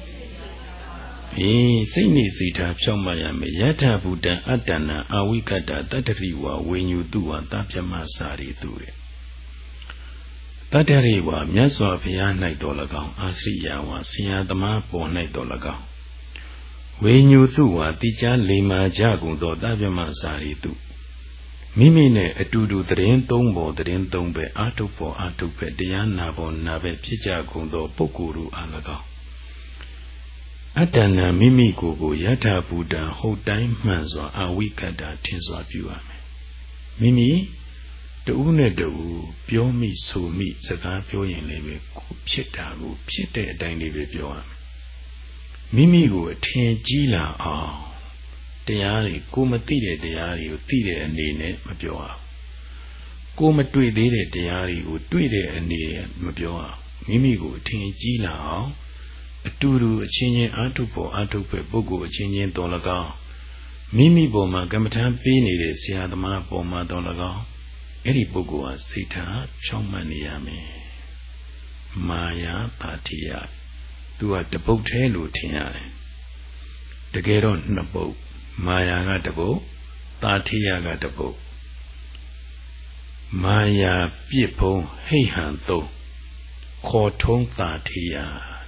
။စိတ်နေစိတ်ထားဖြောင့်မတ်ရမယ်။ယထာဘူတံအတ္တနာအဝိကတ္တတတ္တရိဝဝေညုတုဝသဗ္ဗမစာရိတုတဲ့။တတ္တရိဝမြတ်စွာဘုရား၌တော်၎င်းအာစိယဝဆရာသမားပေါ်၌တော်၎င်းဝေညုတုဝတိကျလိမ္မာကြကုန်သောသဗ္ဗမစာရိတုမိမိနဲ့အတူတူသတင်းသုံးပေါ်သတင်းသုံးပဲအာထုပ်ပေါ်အာထုပ်ပဲတရားနာပေါ်နာပဲဖြစ်ကြကုန်သောပုဂ္ဂိုလ်တို့အား၎င်းအတ္တနာမိမိကိုယ်ကိုယထာဘူတံဟုတ်တိုင်းမှန်စွာအဝိကတ္တထင်စွာပြုရမယ်မိမိတူနဲ့တူပြောမိဆိုမိစကားပြောရင်လည်းပဲကိုဖြစ်တာကိုဖြစ်တဲ့အတိုင်းလေးပဲပြောရမယ်မိမိကိုအထင်ကြီးလာအောင်တရားတွေကိုမသိတဲ့တရားတွေကိုသိတဲ့အနေနဲ့မပြောရဘူးကိုမတွေ့သေးတဲ့တရားတွေကိုတွေ့တဲ့အနေနဲ့မပြောရဘူးမိမိကိုအထင်ကြီးလာအောင်အတူတူအချင်းချင်းအာထုပ်ပေါ်အာထုပ်ပဲပုဂ္ဂိုလ်အချင်းချင်းတော်၎င်းမိမိပေါ်မှာကမ္မထမ်းပေးနေတဲ့ဆရာသမားပေါ်မှာတော်၎င်းအဲ့ဒီပုဂ္ဂိုလ်ဟာစိတ်ထားဖြောင့်မတ်နေရမယ်မာယာပါတိယသူကတပုတ်သေးလို့ထင်ရတယ်တကယ်တော့နှစ်ပုတ်မာယာကတပုတ်ပါတိယကတပုတ်မာယာပြစ်ဖုံးဟိဟံသုံးခေါ်ထုံးပါတိယ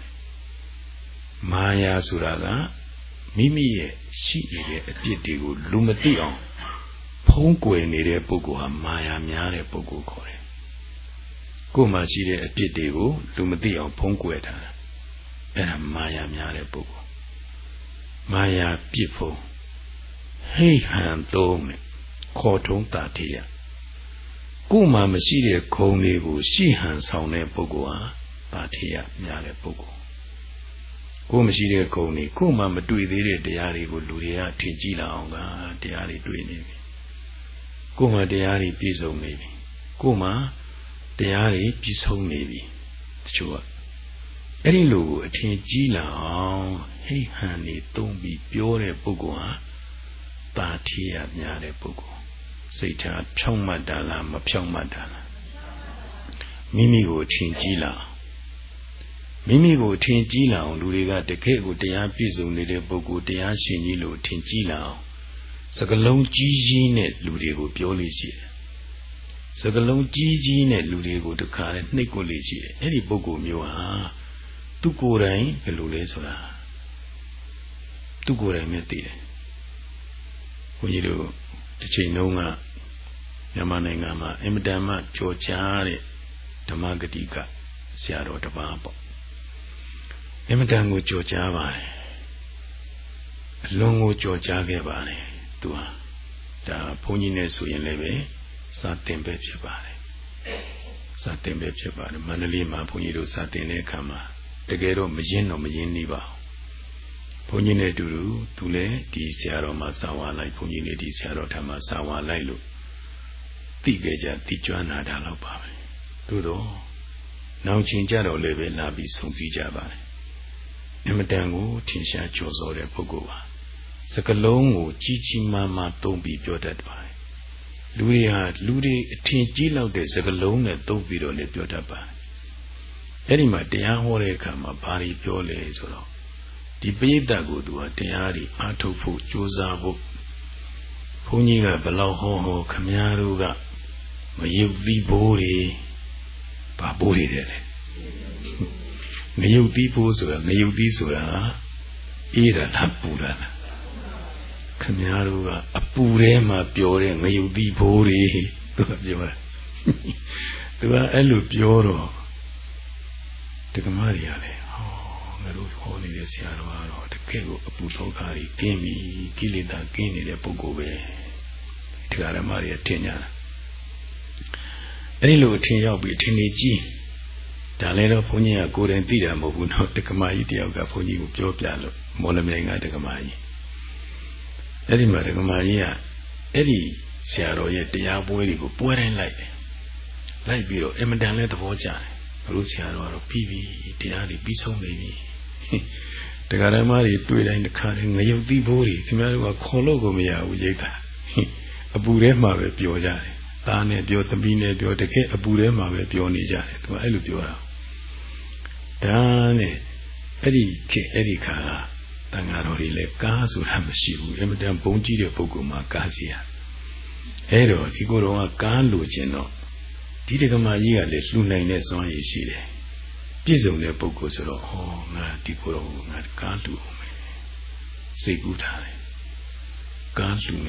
မာယာဆိုတာကမိမိရဲ့ရှိနေတဲ့အပြစ်တွေကိုလူမသိအောင်ဖုံးကွယ်နေတဲ့ပုဂ္ဂိုလ်ဟာမာယာများတဲ့ပုဂ္ဂိုလ်ခေါ်တယ်။ကိုယ်မှာရှိတဲ့အပြစ်တွေကိုလူမသိအောင်ဖုံးကွယ်ထားတာ။အဲ့ဒါမာယာများတဲ့ပုဂ္ဂိုလ်။မာယာပြစ်ဖုံးဟိဟံသုံးနဲ့ခေါ်ထုံးတာထေယ။ကိုယ်မှာမရှိတဲ့ခုံတွေကိုရှိဟန်ဆောင်တဲ့ပုဂ္ဂိုလ်ဟာတာထေယများတဲ့ပုဂ္ဂိုလ်။ကိုယ်မရှိတဲ့ခုံတွေကိုယ်မှမတွေ့သေးတဲ့တရားတွေကိုလူတွေကထင်ကြည့်လာအောင်ကတရားတွေတွေ့နေပြီကိုယ်မှတရားတွေပြည့်စုံနေပြီကိုယ်မှတရားတွေပြည့်စုံနေပြီတချို့ကအဲ့ဒီလိုကိုအထင်ကြီးလာအောင်ဟိဟန်နေသုံးပြီးပြောတဲ့ပုဂ္ဂိုလ်ဟာတာထေယများတဲ့ပုဂ္ဂိုလ်စိတ်ထားဖြောင့်မတ်တာလားမဖြောင့်မတ်တာလားမိမိကိုအထင်ကြီးလာမိမိကိုထင်ကြီးလာအောင်လူတွေကတကယ့်ကိုတရားပြည့်စုံနေတဲ့ပုဂ္ဂိုလ်တရားရှင်ကြီးလို့ထင်ကြီးလာအောင်စကလုံးကြီးကြီးနဲ့လူတွေကိုပြောလို့ရှိတယ်စကလုံးကြီးကြီးနဲ့လူတွေကိုတခါနဲ့နှိပ်ကွလို့ရှိတယ်အဲ့ဒီပုဂ္ဂိုလ်မျိုးဟာသူကိုယ်တိုင်ဘယ်လိုလဲဆိုတာသူကိုယ်တိုင်နဲ့သိတယ်ဘုန်းကြီးတို့တစ်ချိန်လုံးကမြန်မာနိုင်ငံမှာအင်မတန်မှကြော်ကြားတဲ့ဓမ္မဂတိကဆရာတော်တစ်ပါးပေါ့အင်မတန်ကိုကြော်ကြားပါတယ်အလွန်ကိုကြော်ကြားခဲ့ပါတယ်သူဟာဒါဘုန်းကြီးနဲ့ဆိုရင်လည်းပဲစာသင်ပဲဖြစ်ပါတယ်စာသင်ပဲဖြစ်ပါတယ်မန္တလေးမှာဘုန်းကြီးတို့စာသင်တဲ့အခါမှာတကယ်တော့မရင်းတော့မရင်းနေပါဘူးဘုန်းကြီးနဲ့အတူတူသူလည်းဒီဆရာတော်မှာစာဝါလိုက်ဘုန်းကြီးနဲ့ဒီဆရာတော်ထံမှာစာဝါလိုက်လို့သိကြကြသိကျွမ်းနာတာတော့ပါပဲသို့တော့နောက်ချိန်ကြတော့လည်းပဲလာပြီးဆုံစည်းကြပါတယ်အမတန်ကိုထင်ရှားကျော်စောတဲ့ပုဂ္ဂိုလ်ပါစကလုံးကိုကြီးကြီးမားမားသုံးပြီးပြောတတ်ပါတယ်လူတွေဟာလူတွေအထင်ကြီးလောက်တဲ့စကလုံးနဲ့သုံးပြီးတော့လည်းပြောတတ်ပါတယ်အဲ့ဒီမှာတရားဟောတဲ့အခါမှာဘာတွေပြောလဲဆိုတော့ဒီပိဋကကိုသူကတရားတွေအားထုတ်ဖို့ကြိုးစားဖို့ဘုန်းကြီးကဘလောက်ဟောခမည်းတော်ကမယုတ်သီးဘိုးတွေဘာဘိုးတွေတဲ့လဲငရုတ်သီးဘိုးဆိုတာငရုတ်သီးဆိုတာအေးတာလားပူတာလားခမည်းတော်ကအပူထဲမှာပျော်တဲ့ငရုတ်သီးဘိုးတွေသူကပြောတာသူကအဲ့လိုပြောတော့တက္ကမတွေကလည်းဟောငါတို့ဟောနေတဲ့ဆရာတော်ကတော့တကယ်ကိုအပူလောကကြီးကင်းပြီကိလေသာကင်းနေတဲ့ပုဂ္ဂိုလ်ပဲတရားဓမ္မတွေထင်ကြတာအဲ့ဒီလိုအထင်ရောက်ပြီးအထင်ကြီးဒါလည်းတော့ဘုန်းကြီးကကိုယ်တိုင်သိတာမဟုတ်ဘူးနော်တက္ကမကြီးတယောက်ကဘုန်းကြီးကိုပြောပြလို့မော်လမြိုင်ကတက္ကမကြီးအဲ့ဒီမှာတက္ကမကြီးကအဲ့ဒီဆရာတော်ရဲ့တရားပွဲတွေကိုပွဲတိုင်းလိုက်တယ်လိုက်ပြီးတော့အမတန်လည်းသဘောကျတယ်ဘုရားဆရာတော်ကတော့ပြီးပြီတရားတွေပြီးဆုံးနေပြီတရားဓမ္မတွေတွေ့တိုင်းတစ်ခါတည်းငရုတ်သီးဘိုးတွေခင်ဗျားတို့ကခေါ်လို့ကိုမရဘူးရိတ်တာအပူထဲမှာပဲပျော်ကြတယ်သားနဲ့ပြောသမီးနဲ့ပြောတကယ်အပူထဲမှာပဲပျော်နေကြတယ်သူကအဲ့လိုပြောတာဒါနဲ့အဲ့ဒီခေတ်အဲ့ဒီခါတန်ဃာတော်တွေလည်းကားဆိုတာမရှိဘူးအမတန်ဘုံကြီးတဲ့ပုဂ္ဂိုလ်မှာကားစီရအဲ့တော့ဒီကိုယ်တော်ကကားလိုချင်တော့ဒီတက္ကမကြီးကလည်းလှူနိုင်တဲ့စွမ်းရည်ရှိတယ်ပြည့်စုံတဲ့ပုဂ္ဂိုလ်ဆိုတော့ဟောငါဒီကိုယ်တော်ကငါကားလှူအောင်မယ်စိတ်ကူးထားတယ်ကားလှူမယ်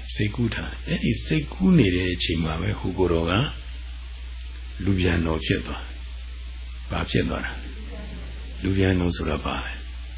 စိတ်ကူးထားအဲ့ဒီစိတ်ကူးနေတဲ့အချိန်မှာပဲဟူကိုယ်တော်ကလူပြန်တော်ဖြစ်သွားဘာဖြစ်သွားတာလူပြန်တော်ဆိုတာပါလေ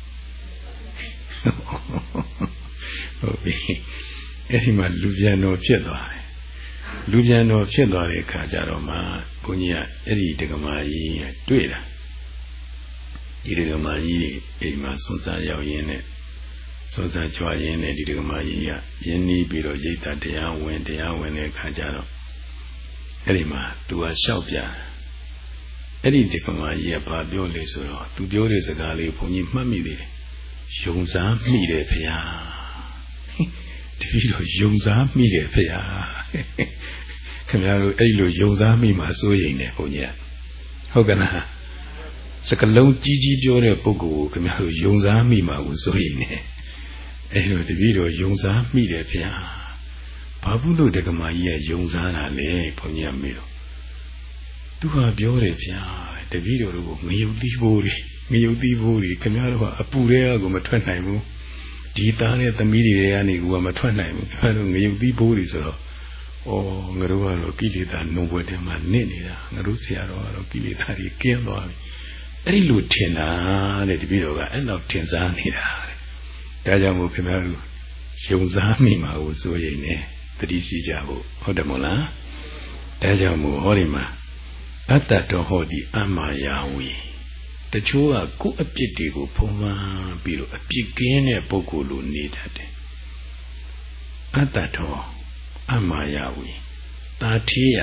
ဟုတ်ပြီအဲ့ဒီမှာလူပြန်တော်ဖြစ်သွားတယ်လူပြန်တော်ဖြစ်သွားတဲ့အခါကျတော့မှဘုန်းကြီးကအဲ့ဒီဒကမာကြီးတွေ့တာဒီဒကမာကြီးအိမ်မှာစွန့်စားရောက်ရင်းနဲ့စွန့်စားကြွားရင်းနဲ့ဒီဒကမာကြီးကရင်းနှီးပြီးတော့ရိတ်တာတရားဝင်တဲ့အခါကျတော့အဲ့ဒီမှာသူကလျှောက်ပြအဲ့ဒီဒကမာကြီးကဘာပြောလဲဆိုတော့သူပြောတဲ့စကားလေးဘုန်းကြီးမှတ်မိသေးတယ်ယုံစားမိတယ်ဖေဟာတပည့်တော်ယုံစားမိတယ်ဖေဟာခင်ဗျားတို့အဲ့လိုယုံစားမိမှစိုးရိမ်တယ်ဘုန်းကြီးဟုတ်ကဲ့လားစကလုံးကြီးကြီးပြောတဲ့ပုဂ္ဂိုလ်ကိုခင်ဗျားတို့ယုံစားမိမှကိုစိုးရိမ်တယ်အဲ့လိုတပည့်တော်ယုံစားမိတယ်ဖေဟာဘာဘူးလို့ဒကမာကြီးကယုံစားတာလဲဘုန်းကြီးကမေးတော့သူဟာပြောတယ်ဗျာတပည့်တော်တို့ငရုတ်သီးဘိုးတွေခင်ဗျားတို့ကအပူတွေကကိုမထွက်နိုင်ဘူးဒီသားနဲ့သမီးတွေကနေကမထွက်နိုင်ဘူးခင်ဗျားတို့ငရုတ်သီးဘိုးတွေဆိုတော့ငါတို့ကတော့ကိလေသာနှုံပွဲတယ်မှာနစ်နေတာငါတို့ဆရာတော်ကတော့ကိလေသာတွေကင်းသွားပြီအဲ့ဒီလိုထင်တာတဲ့တပည့်တော်ကအဲ့လောက်ထင်စားနေတာတဲ့ဒါကြောင့်မို့ခင်ဗျားတို့ယုံစားမိမှာကိုစိုးရိမ်နေတတိရှိကြဖို့ဟုတ်တယ်မို့လားဒါကြောင့်မို့ဟောဒီမှာအတ္တတော်ဟောဒီအမာယာဝီတချို့ကကိုယ်အပြစ်တွေကိုဖုံးလွှမ်းပြီးတော့အပြစ်ကင်းတဲ့ပုဂ္ဂိုလ်လိုနေတတ်တယ်အတ္တတော်အမာယာဝီတာထေယ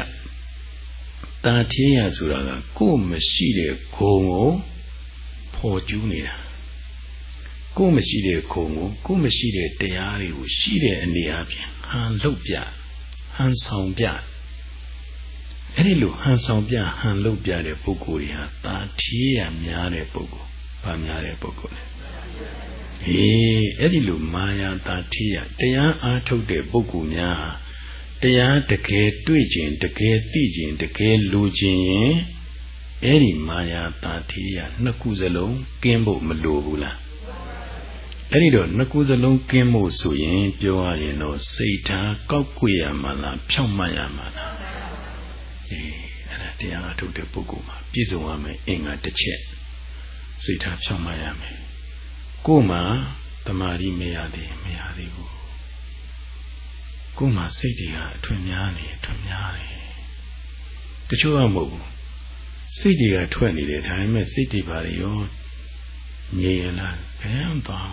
ဆိုတာကကိုယ်မရှိတဲ့ဂုဏ်ကိုဖော်ကျူးနေတာကိုယ်မရှိတဲ့ဂုဏ်ကိုကိုယ်မရှိတဲ့တရားတွေကိုရှိတဲ့အနေအချင်းဟန်လုပ်ပြဟန်ဆောင်ပြအဲ့ဒီလိုဟန်ဆောင်ပြဟန်လုပ်ပြတဲ့ပုဂ္ဂိုလ်တွေဟာတာထေယများတဲ့ပုဂ္ဂိုလ်ဗာများတဲ့ပုဂ္ဂိုလ်လေအဲ့ဒီလိုမာယာတာထေယတရားအားထုတ်တဲ့ပုဂ္ဂိုလ်များတရားတကယ်တွေ့ခြင်းတကယ်သိခြင်းတကယ်လိုခြင်းရင်အဲ့ဒီမာယာတာထေယနှစ်ခုစလုံးကင်းဖို့မလိုဘူးလားအဲ့ဒီတော့နှစ်ခုစလုံးကင်းဖို့ဆိုရင်ပြောရရင်တော့စိတ်ထားကောက်ကွေ့ရမှာလားဖြောင့်မတ်ရမှာလားအဲ့ဒါတရားအထုတ်တဲ့ပုဂ္ဂိုလ်မှာပြည့်စုံရမယ်အင်္ဂါတစ်ချက်စိတ်ထားဖြောင့်မတ်ရမယ်ကိုယ်မှာတမာရီမရသေးဘူးကိုယ်မှာစိတ်တွေကအထွင်များတယ်တချို့ကမဟုတ်ဘူးစိတ်တွေကထွက်နေတယ်ဒါပေမဲ့စိတ်တွေပါရောငြိမ်ရလားဘယ်မှမသွား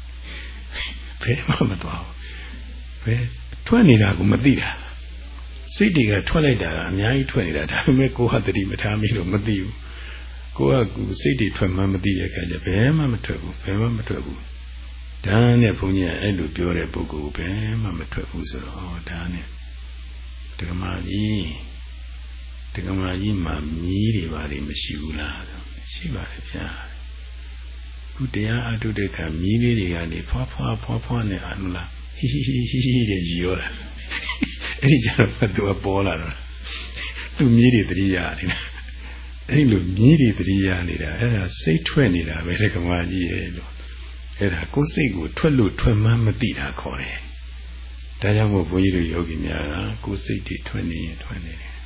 ဘယ်ထွက်နေတာကိုမသိတာစိတ်တွေကထွက်လိုက်တာကအများကြီးထွက်နေတာဒါပေမဲ့ကိုယ်ဟာတတိမထားမိလို့မသိဘူးကိုယ်ကစိတ်တွေထွက်မှမသိတဲ့အခါကျဘယ်မှမထွက်ဘူးဒါနဲ့ဘုန်းကြီးအဲ့လိုပြောတဲ့ပုဂ္ဂိုလ်ဘယ်မှမထွက်ဘူးဆိုတော့ဒါနဲ့ဒကမာကြီးမှာမြည်တွေပါလိမရှိဘူးလားရှိပါတယ်ဗျာခုတရားအထုတဲ့ခါမြည်လေးတွေကနေဖွာနဲ့အနုလားဟီတဲ့ရောတာအဲ့ဒီကျတော့သူကပေါ်လာတော့သူမြည်တွေတတိယနေတာအဲ့လိုမြည်တွေတတိယနေတာအဲ့ဒါစိတ်ထွက်နေတာပဲဒကမာကြီးရဲ့လို့အဲ့ဒါကိုယ်စိတ်ကိုထွက်လို့ထွက်မှမသိတာခေါ်တယ်ဒါကြောင့်မို့ဘုန်းကြီးတို့ယောဂီများကကိုယ်စိတ်တွေထွက်နေရင်ထွက်နေတယ်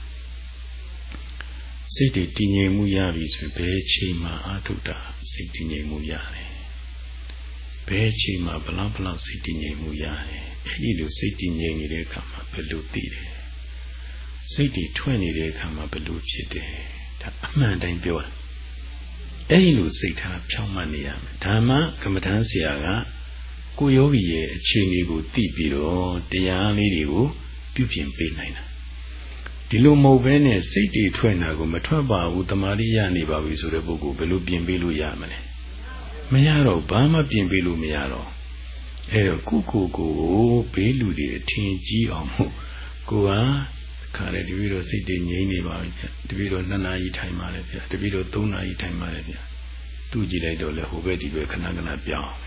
စိတ်တွေတည်ငြိမ်မှုရပြီဆိုဘယ်ချိန်မှအာထုတာစိတ်တည်ငြိမ်မှုရတယ်ဘယ်ချိန်မှဘလောက်စိတ်တည်ငြိမ်မှုရတယ်အဲဒီလိုစိတ်တည်ငြိမ်နေတဲ့အခါမှာဘယ်လိုသိတယ်စိတ်တွေထွက်နေတဲ့အခါမှာဘယ်လိုဖြစ်တယ်ဒါအမှန်တိုင်းပြောတာအဲဒီလိုစိတ်ထားဖြောင့်မတ်နေရမယ်ဓမ္မကမ္မဋ္ဌာန်းဆရာကကိုယောဂီရဲ့အခြေအနေကိုသိပြီးတော့တရားလေးတွေကိုပြုပြင်ပေးနိုင်တာဒီလိုမဟုတ်ဘဲနဲ့စိတ်တွေထွက်တာကိုမထွက်ပါဘူးတမာရီရနေပါပြီဆိုတဲ့ပုဂ္ဂိုလ်ဘယ်လိုပြင်ပေးလို့ရမလဲမရတော့ဘာမှပြင်ပေးလို့မရတော့အဲ့တော့ကိုဘေးလူတွေအထင်ကြီးအောင်မို့ကိုကခါတယ်တပည့်တော်စိတ်တွေငြိမ်းနေပါပြီဗျတပည့်တော်2 နာရီထိုင်ပါလေဗျတပည့်တော်3 နာရီထိုင်ပါလေဗျသူ့ကြည့်လိုက်တော့လေဟိုဘက်ဒီဘက်ခဏပြောင်း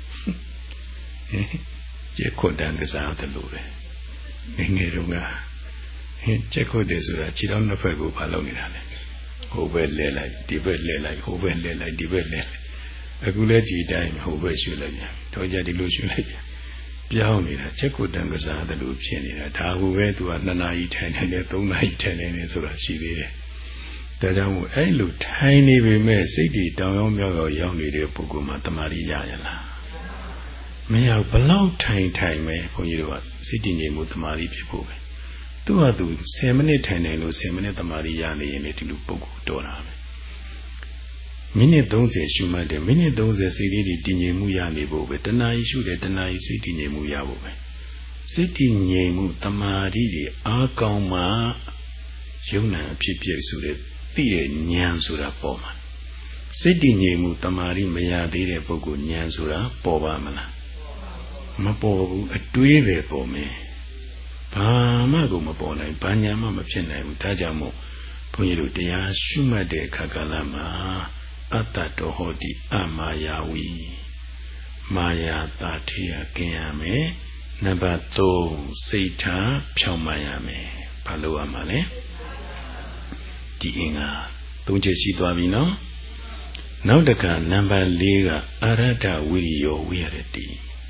ကျက်ခွတ်တန်ကစားတယ်လို့ပဲငယ်တုန်းကကျက်ခွတ်တယ်ဆိုတာခြေတော်နှစ်ဖက်ကိုဘာလုပ်နေတာလဲဟိုဘက်လဲလိုက်ဒီဘက်လဲလိုက်ဟိုဘက်လဲလိုက်ဒီဘက်လဲလိုက်အခုလဲဒီတိုင်းဟိုဘက်ရွှေ့လိုက်ပြန်တော့ကြဒီလိုရွှေ့လိုက်ပြန်ပြောင်းနေတာချက်ကိုတန်ကစားတယ်လို့ဖြစ်နေတာဒါဟုပဲသူက2 နာရီထိုင်နေတယ်3 နာရီထိုင်နေတယ်ဆိုတာရှိသေးတယ်ဒါကြောင့်မို့အဲ့လိုထိုင်နေပေမဲ့စိတ်တွေတောင်ရောက်မြောက်ရောက်နေတဲ့ပုဂ္ဂိုလ်မှာတမာရီရရလားမရဘလောက်ထိုင်ပဲဘုန်းကြီးတို့ကစိတ်တည်ငြိမ်မှုတမာရီဖြစ်ဖို့ပဲသူကသူ10 မိနစ်ထိုင်နေလို့10 မိနစ်တမာရီရနေရင်ဒီလိုပုဂ္ဂိုလ်တော်တာပဲမိနစ်30ရှုမှတ်တယ်မိနစ်30စိတ်လေးတွေတည်ငြိမ်မှုရနေဖို့ပဲတဏှာကြီးရှုတယ်တဏှာကြီးစိတ်တည်ငြိမ်မှုရဖို့ပဲစိတ်တည်ငြိမ်မှုတမာရီတွေအားကောင်းမှယုံနာအဖြစ်ပြည့်ဆိုတဲ့သိတဲ့ဉာဏ်ဆိုတာပေါ်မှာစိတ်တည်ငြိမ်မှုတမာရီမရသေးတဲ့ပုဂ္ဂိုလ်ဉာဏ်ဆိုတာပေါ်ပါမလားမပေါ်ဘူးအတွေးပဲပေါ်မယ်ဘာမှကိုမပေါ်နိုင်ဘာညာမှမဖြစ်နိုင်ဘူးဒါကြောင့်မို့ဘုန်းကြီးတို့တရားရှုမှတ်တဲ့အခါကာလမှာအတ္တတောဟောတိအမာယာဝီမာယာတာထေယကင်းရမယ်နံပါတ်3စိတ်ထားဖြောင့်မတ်ရမယ်ဘာလို့ရမှာလဲဒီအင်္ဂါ3ချက်ရှိသွားပြီနော်နောက်တစ်ခါနံပါတ်4ကအရဟတဝိရိယောဝိရတိ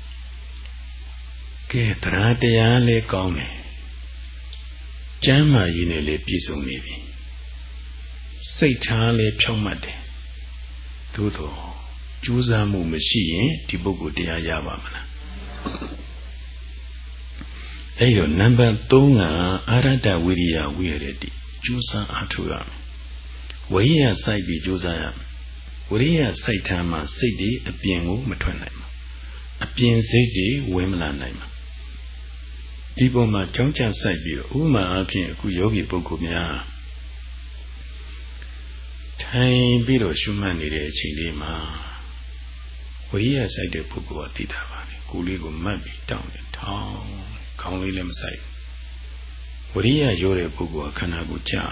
ကဲတရားတရားလေးကောင်းတယ်ကျမ်းမာရေးနဲ့လည်းပြည့်စုံနေပြီစိတ်ထားလေးဖြောင့်မတ်တယ်သို့သောကြိုးစားမှုမရှိရင်ဒီပုဂ္ဂိုလ်တရားရပါမလားအဲ့တော့နံပါတ်3ကအာရတဝိရိယဝိရတိကြိုးစားအားထုတ်ရမယ်ဝိရိယစိုက်ပြီးကြိုးစားရမယ်ဝိရိယစိုက်ထားမှစိတ်တွေအပြင်ကိုမထွက်နိုင်ဘူးအပြင်စိတ်တွေဝင်မလာနိုင်ဘူးဒီပုံမှာကြောင်းကြစိုက်ပြီးတော့ဥပမာအဖြစ်အခုယောဂီပုဂ္ဂိုလ်များထိုင်ပြီးတော့ရှုမှတ်နေတဲ့အချိန်လေးမှာဝိရိယစိုက်တဲ့ပုဂ္ဂိုလ်ကသိတာပါလေကိုယ်လေးကိုမတ်ပြီးတောင်းတယ်ထောင်းခေါင်းလေးလည်းမစိုက်ဝိရိယရောတဲ့ပုဂ္ဂိုလ်ကခန္ဓာကိုယ်ကြာ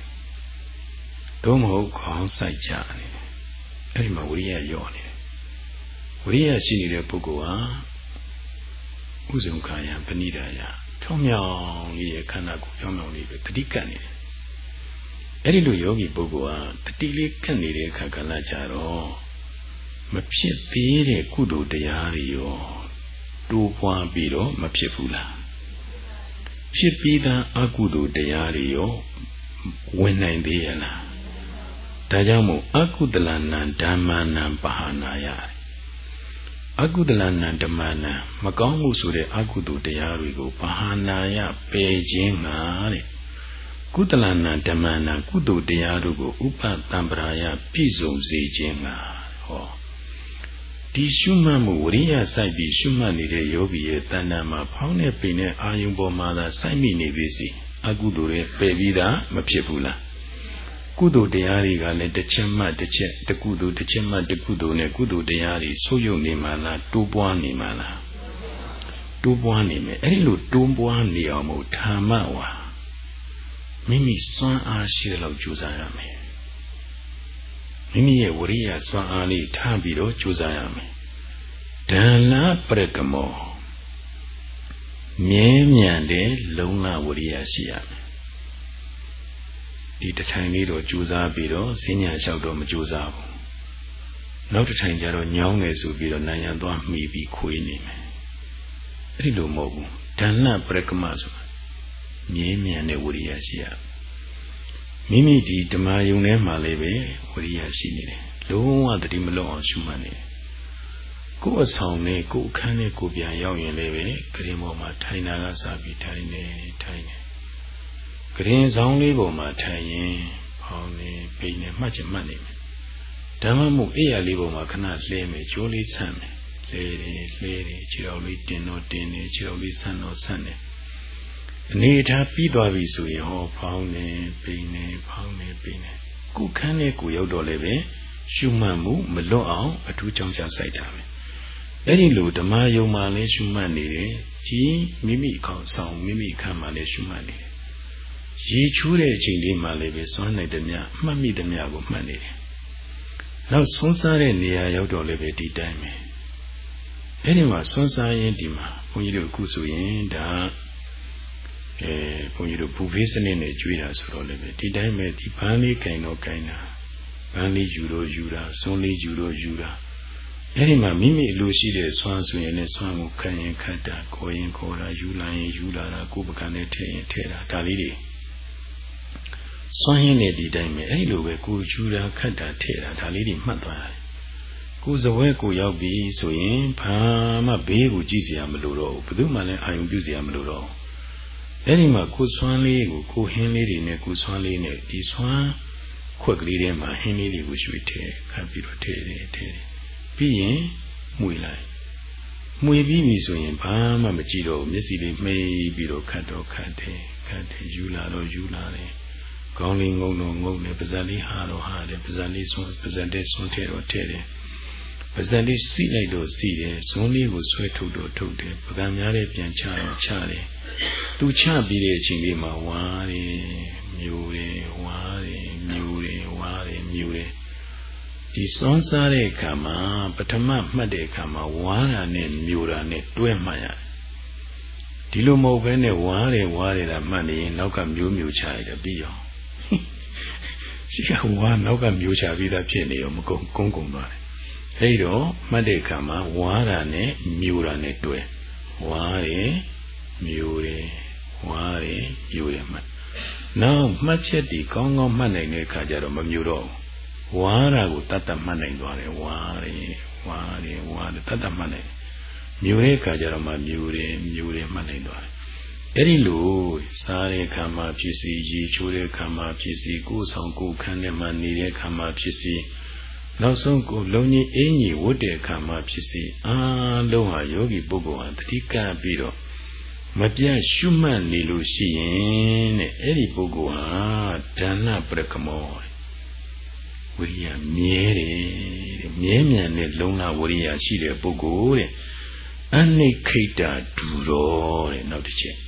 တော့မဟုတ်ခေါင်းစိုက်ကြနေတယ်အဲ့ဒီမှာဝိရိယရောနေတယ်ဝိရိယရှိနေတဲ့ပုဂ္ဂိုလ်ဟာဥဇုံခါယပဏိဒါယဖြောင်းမြောင်းလေးရဲ့ခန္ဓာကိုယ်ဖြောင်းမြောင်းလေးပဲတတိကတ်နေတယ်အဲ့ဒီလိုယောဂီပုဂ္ဂိုလ်ဟာတတိလေးကတ်နေတဲ့အခါကလည်းကြတော့မဖြစ်သေးတဲ့ကုသိုလ်တရားတွေရောတိုးပွားပြီးတော့မဖြစ်ဘူးလားဖြစ်ပြီးသားအကုသိုလ်တရားတွေရောဝင်နိုင်သေးရလားဒါကြောင့်မို့အကုသလနံဓမ္မနံပါဟနာယအကုသလနံဓမ္မနံမကောင်းမှုဆိုတဲ့အကုသိုလ်တရားတွေကိုပါဟနာယပယ်ခြင်းမှာတဲ့ကုသလနံဓမ္မနံကုသိုလ်တရားတို့ကိုဥပတံပရာယပြည့်စုံစေခြင်းမှာဟောဒီရှုမှတ်မှုဝိရိယစိုက်ပြီးရှုမှတ်နေတဲ့ယောဂီရဲ့တဏ္ဍာမှာဖောင်းတဲ့ပိန်တဲ့အာယုံပေါ်မှာသာစိုက်မိနေပြီစီအကုသိုလ်တွေပယ်ပြီးသားမဖြစ်ဘူးလားကုသိုလ်တရားတွေကလည်းတစ်ချက်မှတစ်ချက်တကုသိုလ်တစ်ချက်မှတစ်ကုသိုလ်နဲ့ကုသိုလ်တရားတွေဆုပ်ယုပ်နေမှလားတိုးပွားနေမှလားတိုးပွားနေမယ်အဲ့ဒီလိုတိုးပွားနေအောင်မို့ဓမ္မဝါမိမိစွမ်းအားရှိတဲ့လောက်ကြိုးစားရမယ်မိမိရဲ့ဝရိယစွမ်းအားလေးထားပြီးတော့ကြိုးစားရမယ်ဒါနပရကမောမြဲမြံတဲ့လုံလဝရိယရှိရမယ်ဒီတစ်ထိုင်လေးတော့ကြိုးစားပြီးတော့စဉ္ညာလျှောက်တော့မကြိုးစားဘူးနောက်တစ်ထိုင်ကျတော့ညောင်းနေဆိုပြီးတော့နိုင်ရန်သွားမှီပြီးခွေးနေမယ်အဲ့ဒီလိုမဟုတ်ဘူးဒါနပရကမဆိုတာမြဲမြံတဲ့ဝရိယရှိရမိမိဒီဓမ္မယုံထဲမှာလည်းပဲဝရိယရှိနေတယ်လုံးဝတတိမလွတ်အောင်ရှုမှတ်နေတယ်ကိုယ်အဆောင်နဲ့ကိုယ်အခန်းနဲ့ကိုယ်ပြန်ရောက်ရင်လည်းပဲကရင်ပေါ်မှာထိုင်တာကစပြီးထိုင်နေကရင်ဆောင်လေးပေါ်မှာထိုင်ရင်ဖောင်းနေပိန်နေမှတ်ချင်မှတ်နေမယ်ဓမ္မမို့အိယာလေးပေါ်မှာခဏလှဲမယ်ကြိုးလေးဆန့်မယ်လှဲတယ်ခြေတော်လေးတင်တော့တင်နေခြေတော်လေးဆန့်တော့ဆန့်နေအနေထားပြီးသွားပြီဆိုရင်ဟောဖောင်းနေပိန်နေဖောင်းနေပိန်နေကိုယ်ခန်းနဲ့ကိုယ်ရောက်တော့လည်းပဲရှုမှတ်မှုမလွတ်အောင်အထူးကြောင့်ကြစိုက်တာပဲအဲ့ဒီလိုဓမ္မယုံမှလည်းရှုမှတ်နေတယ်ကြီးမိမိခေါင်းဆောင်မိမိခန်းမှလည်းရှုမှတ်နေတယ်ရေချိုးတဲ့အချိန်လေးမှလည်းပဲစွမ်းနိုင်တဲ့မြမှတ်မိတဲ့မြကိုမှတ်နေတယ်နောက်ဆွမ်းစားတဲ့နေရာရောက်တော့လည်းပဲဒီတိုင်းပဲအဲ့ဒီမှာဆွမ်းစားရင်ဒီမှာဘုန်းကြီးတို့အခုဆိုရင်ဒါဘုန်းကြီးတို့ဘူဖေးစနစ်နဲ့ကျွေးတာဆိုတော့လည်းပဲဒီတိုင်းပဲဒီဘန်းလေးကင်တော့ကင်တာဘန်းလေးယူတော့ယူတာစွန်းလေးယူတော့ယူတာအဲ့ဒီမှာမိမိလိုရှိတဲ့ဆွမ်းဆိုရင်လည်းဆွမ်းကိုခံရင်ခတ်တာခေါ်ရင်ခေါ်တာယူလာရင်ယူလာတာကိုယ်ပကံနဲ့ထည့်ရင်ထည့်တာဒါလေးတွေဆွမ်းရင်းနဲ့ဒီတိုင်းပဲအဲ့လိုပဲကိုယ်ယူတာခတ်တာထည့်တာဒါလေးတွေမှတ်သွားတယ်ကိုယ်ဇဝဲကိုရောက်ပြီဆိုရင်ဘာမှဘေးကိုကြည့်စရာမလိုတော့ဘူးဘယ်သူမှလည်းအာရုံပြုစရာမလိုတော့ဘူးအဲ့ဒီမှာကိုယ်ဆွမ်းလေးကိုကိုယ်ဟင်းလေးတွေနဲ့ကိုယ်ဆွမ်းလေးနဲ့ဒီဆွမ်းခွက်ကလေးထဲမှာဟင်းလေးတွေကိုရွှေ့ထည့်ခတ်ပြီးတော့ထည့်တယ်ပြီးရင်မှုလိုက်မှုပြီးပြီဆိုရင်ဘာမှမကြည့်တော့ဘူးမျက်စိလေးမှိတ်ပြီးတော့ခတ်တော့ခတ်တယ်ယူလာတော့ယူလာတယ်ကောင်းလေးငုံတော့ငုံတယ်ပါးစပ်လေးဟာတော့ဟာတယ်ပါးစပ်လေးဆွမ်းပါးစပ်တဲ့ဆွမ်းထည့်တော့ထည့်တယ်ပါးစပ်လေးစီးလိုက်တော့စီးတယ်ဇွန်းလေးကိုဆွဲထုတ်တော့ထုတ်တယ်ပကံများတဲ့ပြန်ချတော့ချတယ်သူချပြီးတဲ့အချိန်လေးမှာဝါတယ်မျိုးတယ်ဝါတယ်မျိုးတယ်ဝါတယ်မျိုးတယ်ဒီစွန်းစားတဲ့အခါမှာပထမမှတ်တဲ့အခါမှာဝါတာနဲ့မျိုးတာနဲ့တွဲမှတ်ရတယ်ဒီလိုမဟုတ်ဘဲနဲ့ဝါတယ်တာမှတ်နေရင်နောက်ကမျိုးချရတယ်ပြီးရောရှိကဝါနောက်ကမျိုးချပြီးသားဖြစ်နေရောမကုန်ကုန်သွားတယ်အဲ့တော့မှတ်တဲ့အခါမှာဝါတာနဲ့မျိုးတာနဲ့တွဲဝါတယ်မျိုးတယ်ဝါတယ်မျိုးတယ်မှတ်နောက်မှတ်ချက်ဒီကောင်းကောင်းမှတ်နိုင်တဲ့အခါကျတော့မမျိုးတော့ဝါတာကိုတတ်တတ်မှတ်နိုင်သွားတယ်ဝါတယ်တတ်တတ်မှတ်နိုင်မျိုးတဲ့အခါကျတော့မှမျိုးတယ်မှတ်နိုင်သွားတယ်အဲ့ဒီလိုစားတဲ့အခါမှာဖြစ်စီရေချိုးတဲ့အခါမှာဖြစ်စီကိုယ်ဆောင်ကိုယ်ခန်းထဲမှာနေတဲ့အခါမှာဖြစ်စီနောက်ဆုံးကိုလုံးကြီးအင်းကြီးဝတ်တဲ့အခါမှာဖြစ်စီအားလုံးဟာယောဂီပုဂ္ဂိုလ်ဟာတတိကပ်ပြီးတော့မပြတ်ရှုမှတ်နေလို့ရှိရင်တဲ့အဲ့ဒီပုဂ္ဂိုလ်ဟာဒါနပရကမောဝိရိယမြဲတယ်မြဲမြံတဲ့လုံလဝိရိယရှိတဲ့ပုဂ္ဂိုလ်တဲ့အနိခိတဒူရောတဲ့နောက်တစ်ချက်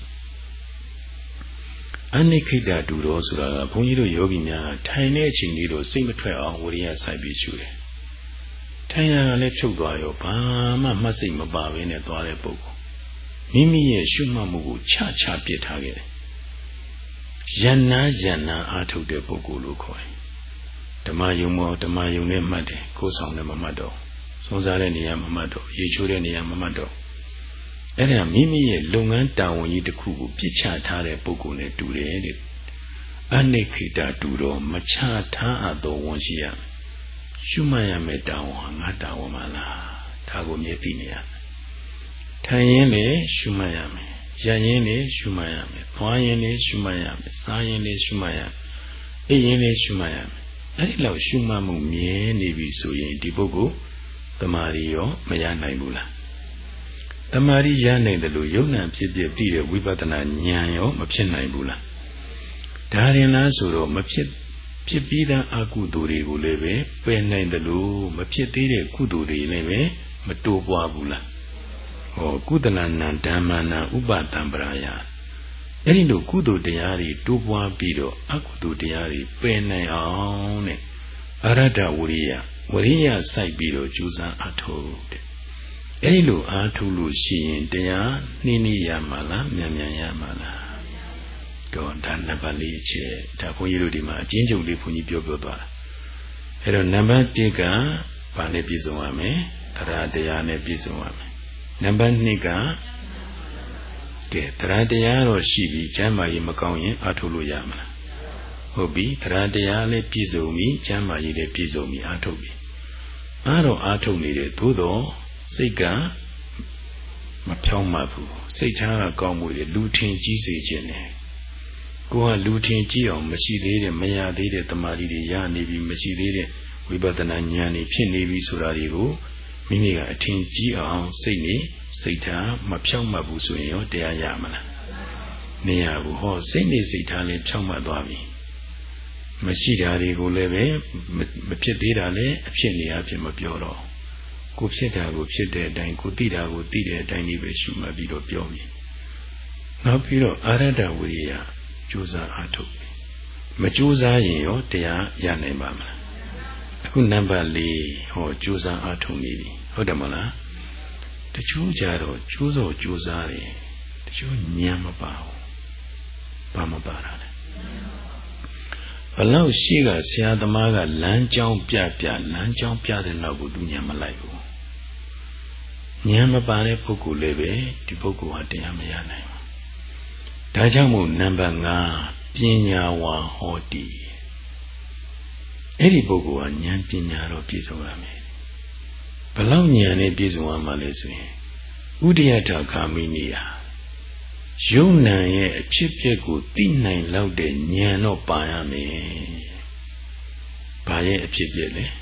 အနိခိတဒူရောဆိုတာကဘုန်းကြီးတို့ယောဂီများထိုင်တဲ့အချိန်လေးတော့စိတ်မထွက်အောင်ဝိရိယစိုက်ပြီးရှုတယ်ထိုင်ရတာလည်းဖြုတ်သွားရောဘာမှမှတ်စိတ်မပါဘဲနဲ့သွားတဲ့ပုဂ္ဂိုလ်မိမိရဲ့ရှုမှတ်မှုကိုချပြစ်ထားခဲ့တယ်ယန္နာအားထုတ်တဲ့ပုဂ္ဂိုလ်လို့ခေါ်တယ်ဓမ္မယုံနဲ့မှတ်တယ်ကိုယ်ဆောင်နဲ့မမှတ်တော့စွန့်စားတဲ့နေရာမမှတ်တော့ရေချိုးတဲ့နေရာမမှတ်တော့အဲ့ဒါမိမိရဲ့လုပ်ငန်းတာဝန်ကြီးတစ်ခုကိုပြစ်ချထားတဲ့ပုဂ္ဂိုလ်နဲ့တူတယ်တဲ့အနိခိတတူတော့မချထားအပ်သောဝန်ရှိရရှုမှတ်ရမယ့်တာဝန်ဟာငါတာဝန်မလားဒါကိုမြင်သိနေရထိုင်ရင်လည်းရှုမှတ်ရမယ်ရပ်ရင်လည်းရှုမှတ်ရမယ်သွားရင်လည်းရှုမှတ်ရမယ်စားရင်လည်းရှုမှတ်ရမယ်အိပ်ရင်လည်းရှုမှတ်ရမယ်အဲ့ဒီလောက်ရှုမှတ်မှုမြဲနေပြီဆိုရင်ဒီပုဂ္ဂိုလ်တမာရီရောမရနိုင်ဘူးလားတမာရီရနိုင်တယ်လို့ယုံနာဖြစ်ဖြစ်သိတဲ့ဝိပဿနာဉာဏ်ရောမဖြစ်နိုင်ဘူးလားဒါရင်လားဆိုတော့မဖြစ်ပြီးသားအကုသိုလ်တွေကိုလည်းပဲပယ်နိုင်တယ်လို့မဖြစ်သေးတဲ့ကုသိုလ်တွေလည်းပဲမတိုးပွားဘူးလားဟောကုသလနာဓမ္မနာဥပတံပရာယအဲ့ဒီလိုကုသိုလ်တရားတွေတိုးပွားပြီးတော့အကုသိုလ်တရားတွေပယ်နိုင်အောင်တဲ့အရဟတဝိရိယစိုက်ပြီးတော့ကြိုးစားအားထုတ်တဲ့အဲ့ဒီလိုအားထုတ်လို့ရှိရင်တရားနှင်းရမှာလားမြန်ရမှာလားတော့ဒါနံပါတ်၄ချက်ဒါဘုန်းကြီးတို့ဒီမှာအချင်းချုပ်လေးဘုန်းကြီးပြောသွားတာအဲ့တော့နံပါတ်၁ကဘာနဲ့ပြည့်စုံရမလဲတရားနဲ့ပြည့်စုံရမယ်နံပါတ်2ကကဲတရားတော့ရှိပြီကျမ်းမာရေးမကောင်းရင်အားထုတ်လို့ရမလားဟုတ်ပြီတရားလည်းပြည့်စုံပြီကျမ်းမာရေးလည်းပြည့်စုံပြီအားထုတ်ပြီအားထုတ်နေတယ်သို့တော့စိတ်ကမဖြောင်းမှဘူးစိတ်ထားကကောင်းမှုတွေလူထင်ကြီးစေခြင်းနဲ့ကိုယ်ကလူထင်ကြီးအောင်မရှိသေးတဲ့မရသေးတဲ့တမာတိတွေရနေပြီမရှိသေးတဲ့ဝိပဿနာဉာဏ်တွေဖြစ်နေပြီဆိုတာတွေကိုမိမိကအထင်ကြီးအောင်စိတ်ထားမဖြောင့်မတ်ဘူးဆိုရင်ရောတရားရမလားမရဘူးဟောစိတ်ထားလည်းဖြောင့်မတ်သွားပြီမရှိတာတွေကိုလည်းပဲမဖြစ်သေးတာလည်းအဖြစ်နေအဖြစ်မပြောတော့ကိုဖြစ်တာကိုဖြစ်တဲ့အတိုင်းကိုသိတာကိုသိတဲ့အတိုင်းလေးပဲရှုမှတ်ပြီးတော့ပြောပြီနောက်ပြီးတော့အာရဟတဝိရိယကြိုးစားအားထုတ်မကြိုးစားရင်ရောတရားရနိုင်ပါမလားအခုနံပါတ်၄ဟောကြိုးစားအားထုတ်နေပြီဟုတ်တယ်မလားတချို့ကြတော့ကြိုးစားတယ်တချို့ဉာဏ်မပါဘူးဘာမပါတာလဲဘလောက်ရှိကဆရာသမားကလမ်းကြောင်းပြလမ်းကြောင်းပြတဲ့နောက်ကိုသူဉာဏ်မလိုက်ဘူးဉာဏ်မပါတဲ့ပုဂ္ဂိုလ်လည်းပဲဒီပုဂ္ဂိုလ်ဟာတရားမရနိုင်ဘူးဒါကြောင့်မို့နံပါတ်5ပညာဝါဟောတိအဲ့ဒီပုဂ္ဂိုလ်ဟာဉာဏ်ပညာတော့ပြည့်စုံရမယ်ဘလောက်ဉာဏ်နဲ့ပြည့်စုံရမှာလဲဆိုရင်ဥဒယထဂ ामि နိယယုံနံရဲ့အဖြစ်ပြက်ကိုသိနိုင်လောက်တဲ့ဉာဏ်တော့ပါရမယ်ဘာရဲ့အဖြစ်ပြက်လဲ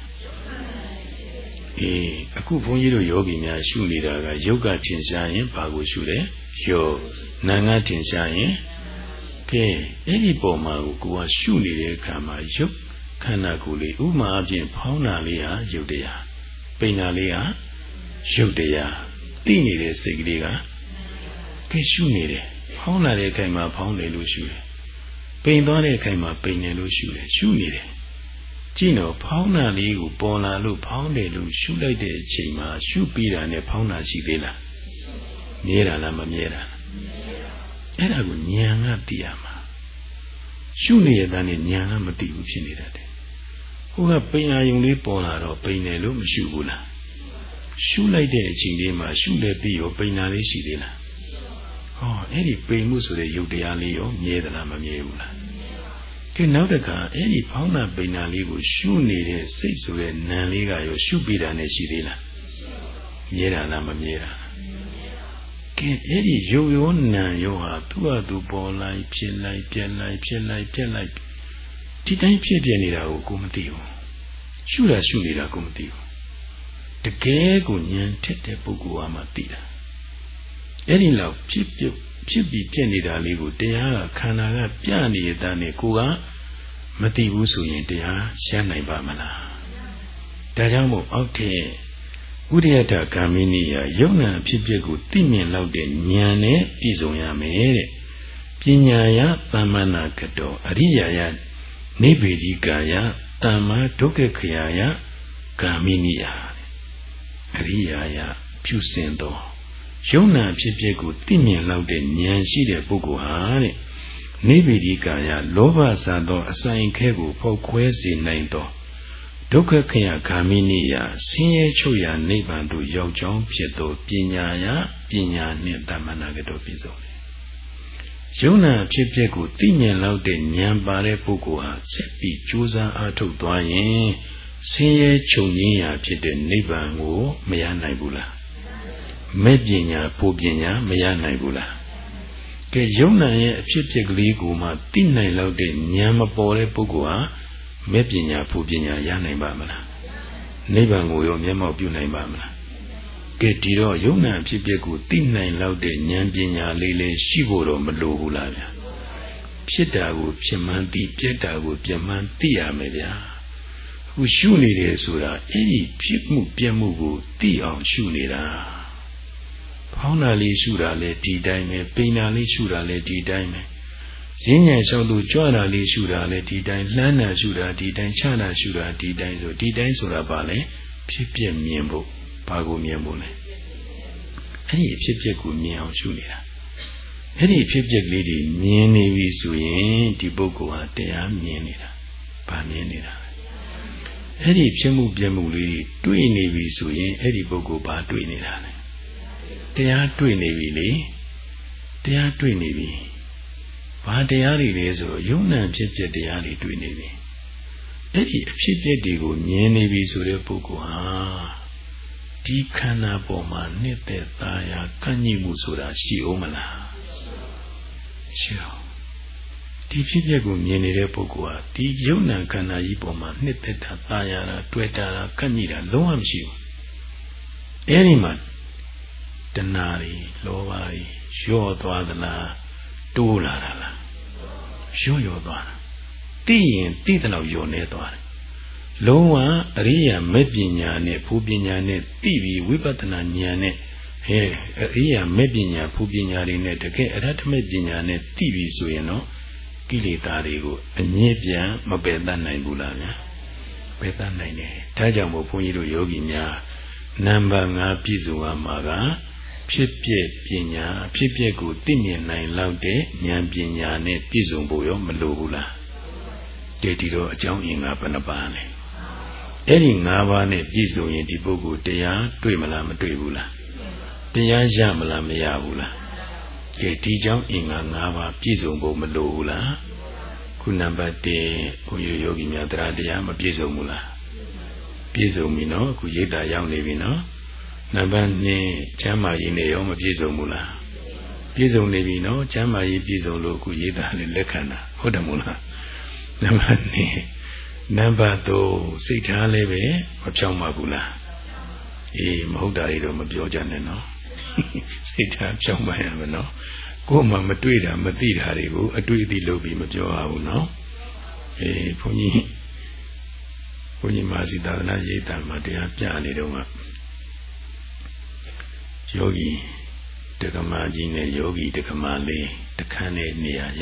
အခုဘုန်းကြီးတို့ယောဂီများရှုနေတာကယုတ်ကထင်ရှားရင်ဘာကိုရှုလဲယုတ်နာငါထင်ရှားရင်ကဲအဲ့ဒီပုံမှာကိုကရှုနေတဲ့အခါမှာယုတ်ခန္ဓာကိုယ်လေးဥမာအပြင်ဖောင်းတာလေးဟာယုတ်တရားပိန်တာလေးဟာယုတ်တရားသိနေတဲ့စိတ်ကလေးကကဲရှုနေတယ်ဖောင်းလာတဲ့အချိန်မှာဖောင်းတယ်လို့ရှုတယ်ပိန်သွားတဲ့အချိန်မှာပိန်တယ်လို့ရှုတယ်ရှုနေတယ်ကြည့်တော့ဖောင်းတာလေးကိုပေါ်လာလို့ဖောင်းတယ်လို့ရှုလိုက်တဲ့အချိန်မှာရှုပြီးတာနဲ့ဖောင်းတာရှိသေးလားမြဲတာလားမမြဲတာအဲ့ဒါကိုဉာဏ်ကသိရမှာရှုနေရတဲ့နဲ့ဉာဏ်ကမသိဘူးဖြစ်နေတတ်တယ်ဟိုကပိန်အာယုံလေးပေါ်လာတော့ပိန်တယ်လို့မရှုဘူးလားရှုလိုက်တဲ့အချိန်လေးမှာရှုလဲပြီးရောပိန်တာလေးရှိသေးလားဟောအဲ့ဒီပိန်မှုဆိုတဲ့ယုတ်တရားလေးရောမြဲသလားမမြဲဘူးလားကဲနောက်တစ်ခါအဲ့ဒီဖောင်းတာပိန်တာလေးကိုရှုနေတဲ့စိတ်ဆိုတဲ့နာလေးကရောရှုပြီးတာနဲ့ရှိသေးလားမြဲတာလားမမြဲတာကဲအဲ့ဒီယုတ်ရောနာရောဟာသူ့ဟာသူပေါ်လိုက်ဖြစ်လိုက်ပြက်လိုက်ဖြစ်လိုက်ပြက်လိုက်ဒီတိုင်းဖြစ်ပြနေတာကိုမသိဘူးရှုတာရှုနေတာကိုမသိဘူးတကယ်ကိုဉာဏ်ထက်တဲ့ပုဂ္ဂိုလ်ဟာမှသိတာအဲ့ဒီလောက်ဖြစ်ပြီးပြက်နေတာလေးကိုတရားကခန္ဓာကပြနေတဲ့နဲ့ကိုကမသိဘူးဆိုရင်တရားရှင်းနိုင်ပါမလားဒါကြောင့်မို့အောက်ထက်ဥဒယထဂ ामि နိယယုံနာဖြစ်ပျက်ကိုသိမြင်လောက်တဲ့ဉာဏ်နဲ့ပြည့်စုံရမယ်တဲ့ပညာယသမ္မနာကတောအရိယာယနိဗ္ဗေဒိကာယသမ္မာဒုက္ခခယာယဂ ामि နိယအရိယာယပြုစင်သောယုံနာဖြစ်ပျက်ကိုသိမြင်လောက်တဲ့ဉာဏ်ရှိတဲ့ပုဂ္ဂိုလ်ဟာတဲ့နိဗ္ဗေဒိကာယလောဘစားသောအဆိုင်ခဲကိုဖောက်ခွဲစေနိုင်သောဒုက္ခခယဂ ामि နိယဆင်းရဲချုပ်ရာနိဗ္ဗာန်သို့ရောက်ကြောင်းဖြစ်သောပညာယပညာနှင့်သမ္မနာကတော်ပြည့်စုံတယ်ယုံနာဖြစ်ပျက်ကိုသိမြင်လောက်တဲ့ဉာဏ်ပါတဲ့ပုဂ္ဂိုလ်ဟာဆက်ပြီးကြိုးစားအားထုတ်သွားရင်ဆင်းရဲချုပ်ငြိမ်းရာဖြစ်တဲ့နိဗ္ဗာန်ကိုမရနိုင်ဘူးလားမဲ့ပညာဖို့ပညာမရနိုင်ဘူးလားကဲယုံနာရဲ့အဖြစ်အပျက်ကလေးကိုမှသိနိုင်လောက်တဲ့ဉာဏ်မပေါ်တဲ့ပုဂ္ဂိုလ်ဟာမဲ့ပညာဖို့ပညာရနိုင်ပါမလားနိဗ္ဗာန်ကိုရောမျက်မှောက်ပြုနိုင်ပါမလားကဲဒီတော့ယုံနာအဖြစ်အပျက်ကိုသိနိုင်လောက်တဲ့ဉာဏ်ပညာလေးလေးရှိဖို့တော့မလိုဘူးလားဗျာဖြစ်တာကိုဖြစ်မှန်းသိပြက်တာကိုပြမှန်းသိရမယ်ဗျာအခုရှုနေတယ်ဆိုတာအဲ့ဒီဖြစ်မှုပြက်မှုကိုသိအောင်ရှုနေတာဖောင်းတာလေးရှုတာလေဒီတိုင်းပဲပိန်တာလေးရှုတာလေဒီတိုင်းပဲဈဉ္ဉံလျှောက်လို့ကြွတာလေးရှုတာလေဒီတိုင်းလှမ်းတာရှုတာဒီတိုင်းချတာရှုတာဒီတိုင်းဆိုဒီတိုင်းဆိုတာပါလေဖြစ်ပြမြင်ဖို့ဘာကိုမြင်ဖို့လဲအဲ့ဒီဖြစ်ပြကိုမြင်အောင်ရှုနေတာအဲ့ဒီဖြစ်ပြကလေးတွေမြင်နေပြီဆိုရင်ဒီပုဂ္ဂိုလ်ဟာတရားမြင်နေတာဘာမြင်နေတာအဲ့ဒီဖြစ်မှုပြမှုလေးတွေ့နေပြီဆိုရင်အဲ့ဒီပုဂ္ဂိုလ်ဘာတွေ့နေတာလဲတရားတွေ့နေပြီလေတရားတွေ့နေပြီဘာတရားတွေလဲဆိုယုံနာဖြစ်ဖြစ်တရားတွေတွေ့နေပြီအဲ့ဒီအဖြစ်ဖြစ်တွေကိုမြင်နေပြီဆိုတဲ့ပုဂ္ဂိုလ်ဟာဒီခန္ဓာပေါ်မှာနှစ်သက်သားရာကန့်ညှိမှုဆိုတာရှိအောင်မလားရှိအောင်ဒီဖြစ်ဖြစ်ကိုမြင်နေတဲ့ပုဂ္ဂိုလ်ဟာဒီယုံနာခန္ဓာကြီးပေါ်မှာနှစ်သက်တာသားရာတွေ့တာကန့်ညှိတာလုံးဝမရှိဘူးအဲ့ဒီမှာတဏှာတွေလောဘတွေလျော့သွားသလားတိုးလာတာလားလျော့သွားတာသိရင်သိတဲ့လောက်လျော့နေသွားတယ်လုံးဝအရိယာမေပညာနဲ့ဘူပညာနဲ့သိပြီးဝိပဿနာဉာဏ်နဲ့အရိယာမေပညာဘူပညာတွေနဲ့တကယ်အရဟတမေပညာနဲ့သိပြီးဆိုရင်တော့ကိလေသာတွေကိုအငြင်းပြန်မပယ်တတ်နိုင်ဘူးလားဗျာပယ်တတ်နိုင်တယ်ဒါကြောင့်မို့ဘုန်းကြီးတို့ယောဂီများနံပါတ်5ပြည့်စုံရမှာကဖြစ်ပျက်ပညာဖြစ်ပျက်ကိုသိမြင်နိုင်လောက်တဲ့ဉာဏ်ပညာနဲ့ပြည့်စုံဖို့ရောမလိုဘူးလားဒီတော့အကြောင်းအင်္ဂါဘယ်နှပါလဲအဲ့ဒီ5ပါးနဲ့ပြည့်စုံရင်ဒီပုဂ္ဂိုလ်တရားတွေ့မလားမတွေ့ဘူးလားတရားရမလားမရဘူးလားကဲဒီကြောင့်အင်္ဂါ၅ပါးပြည့်စုံဖို့မလိုဘူးလားခုနံပါတ်1ဘုရားယောဂီများတရားမပြည့်စုံဘူးလားပြည့်စုံပြီနော်အခုရိတ်တာရောက်နေပြီနော်နံပါတ်2ကျမ်းမာရေးနဲ့ရောမပြည့်စုံဘူးလားပြည့်စုံနေပြီနော်ကျမ်းမာရေးပြည့်စုံလို့အခုရိတ်တာလည်းလက်ခံတာဟုတ်တယ်မို့လားနံပါတ်2နံပါတ်3စိတ်ထားလည်းပဲမဖြောင်းပါဘူးလားအေးမဟုတ်တာတွေတော့မပြောကြနဲ့နော်စိတ်ထားဖြောင်းပါရမယ်နော်ကိုယ်မှမတွေ့တာမသိတာတွေကိုအတွေ့အထိလုပ်ပြီးမပြောရဘူးနော်အေးဘုန်းကြီးမာစီသာသနာရေးတာမှာတရားပြနေတော့ကယောဂီတက္ကမကြီးနဲ့ယောဂီတက္ကမလေးတခန်းနဲ့နေရာရ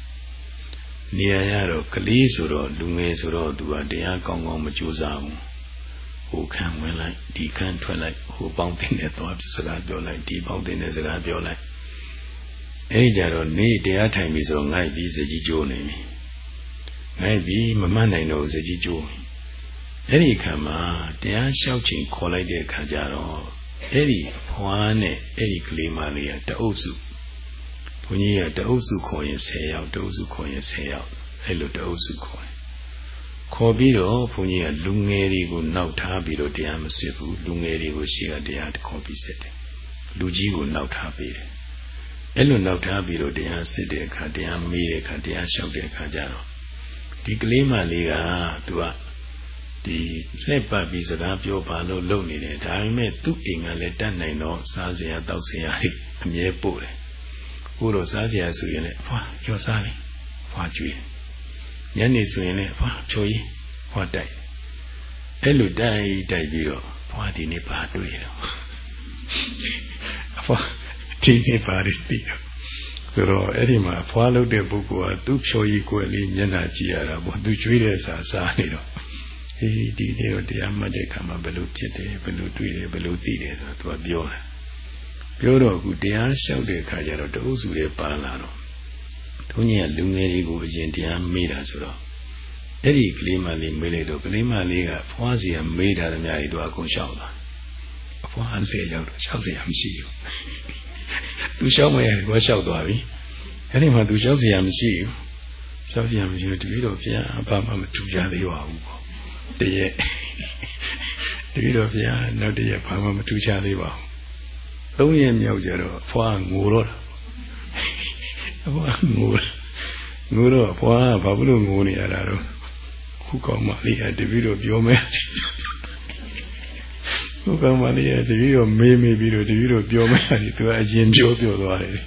တော့ကလေးဆိုတော့လူငယ်ဆိုတော့သူကတရားကောင်းကောင်းမကြိုးစားဘူးဟိုခံဝင်လိုက်ဒီခံထွက်လိုက်ဟိုပေါင်းတင်နဲ့သွားစကားပြောလိုက်ဒီပေါင်းတင်နဲ့စကားပြောလိုက်အဲ့ကြတော့နေတရားထိုင်ပြီဆိုတော့ငိုက်ပြီးစကြီးကျိုးနေပြီငိုက်ပြီးမမှတ်နိုင်တော့စကြီးကျိုးအဲ့ဒီခါမှာတရားလျှောက်ချိန်ခေါ်လိုက်တဲ့အခါကျတော့အဲ့ဒီဖွားနဲ့အဲ့ဒီကလေးမလေးကတအုပ်စုဘုန်းကြီးကတအုပ်စုခေါ်ရင်10ယောက်တအုပ်စုခေါ်ရင်10ယောက်အဲ့လိုတအုပ်စုခေါ်ပြီးတော့ဘုန်းကြီးကလူငယ်တွေကိုနောက်ထားပြီးတော့တရားမစစ်ဘူးလူငယ်တွေကိုရှေ့ကတရားခေါ်ပြီးစစ်တယ်လူကြီးကိုနောက်ထားပေးတယ်အဲ့လိုနောက်ထားပြီးတော့တရားစစ်တဲ့အခါတရားမေးတဲ့အခါတရားလျှောက်တဲ့အခါကျတော့ဒီကလေးမလေးကသူကဒီလှည့်ပတ်ပြီးစကားပြောပါလို့လုပ်နေတယ်ဒါပေမဲ့သူ့အိမ်ကလည်းတတ်နိုင်တော့စားစရာတောက်စရာအမြဲပို့တယ်ပို့တော့စားစရာဆိုရင်လည်းဖွာရောစားလေဖွာကျွေးညနေဆိုရင်လည်းဖွာဖြိုးကြီးဖွာတိုက်အဲ့လိုတိုက်ပြီးတော့ဖွာဒီနေ့ပါတွေ့တော့ဖွာဒီနေ့ပါရီပြီးတော့ဆိုတော့အဲ့ဒီမှာဖွာလုပ်တဲ့ပုဂ္ဂိုလ်ကသူ့ဖြိုးကြီးကိုယ်လေးမျက်နှာကြည့်ရတာပေါ့သူကျွေးတဲ့စားနေတော့ဒီနေ့တော့တရားမှတ်တဲ့ခါမှာဘယ်လိုဖြစ်တယ်ဘယ်လိုတွေ့တယ်ဘယ်လိုသိတယ်ဆိုတော့သူကပြောတော့အခုတရားလျှောက်တဲ့ခါကျတော့တအုပ်စုတွေပါလာတော့ဘုန်းကြီးကလူငယ်တွေကိုအရင်တရားမေးတာဆိုတော့အဲ့ဒီကလေးမလေးမေးလိုက်တော့ကလေးမလေးကဖွားစီကမေးတာတည်းများကြီးသူအကုန်လျှောက်သွားအဖွားအလေရောက်တော့လျှောက်စရာမရှိဘူးသူလျှောက်မရဘူးလျှောက်သွားပြီအဲ့ဒီမှာသူလျှောက်စရာမရှိဘူးလျှောက်စရာမရှိဘူးတပည့်တော်ဘုရားဘာမှမထူကြသေးပါဘူးပေါ့တရက်တပည့်တော်ဘုရားနောက်တရက်ဘာမှမထူကြသေးပါဘူး3ရက်မြောက်ကြတော့ဖွားငိုတော့အဖွားငိုတော့ဖွားဘာလို့ငိုနေရတာတော့ခုကောင်မလေးကတပည့်တော်ပြောမယ်ခုကောင်မလေးကတပည့်တော်မေးပြီးတော့တပည့်တော်ပြောမယ်သူကအရင်ပြောသွားတယ်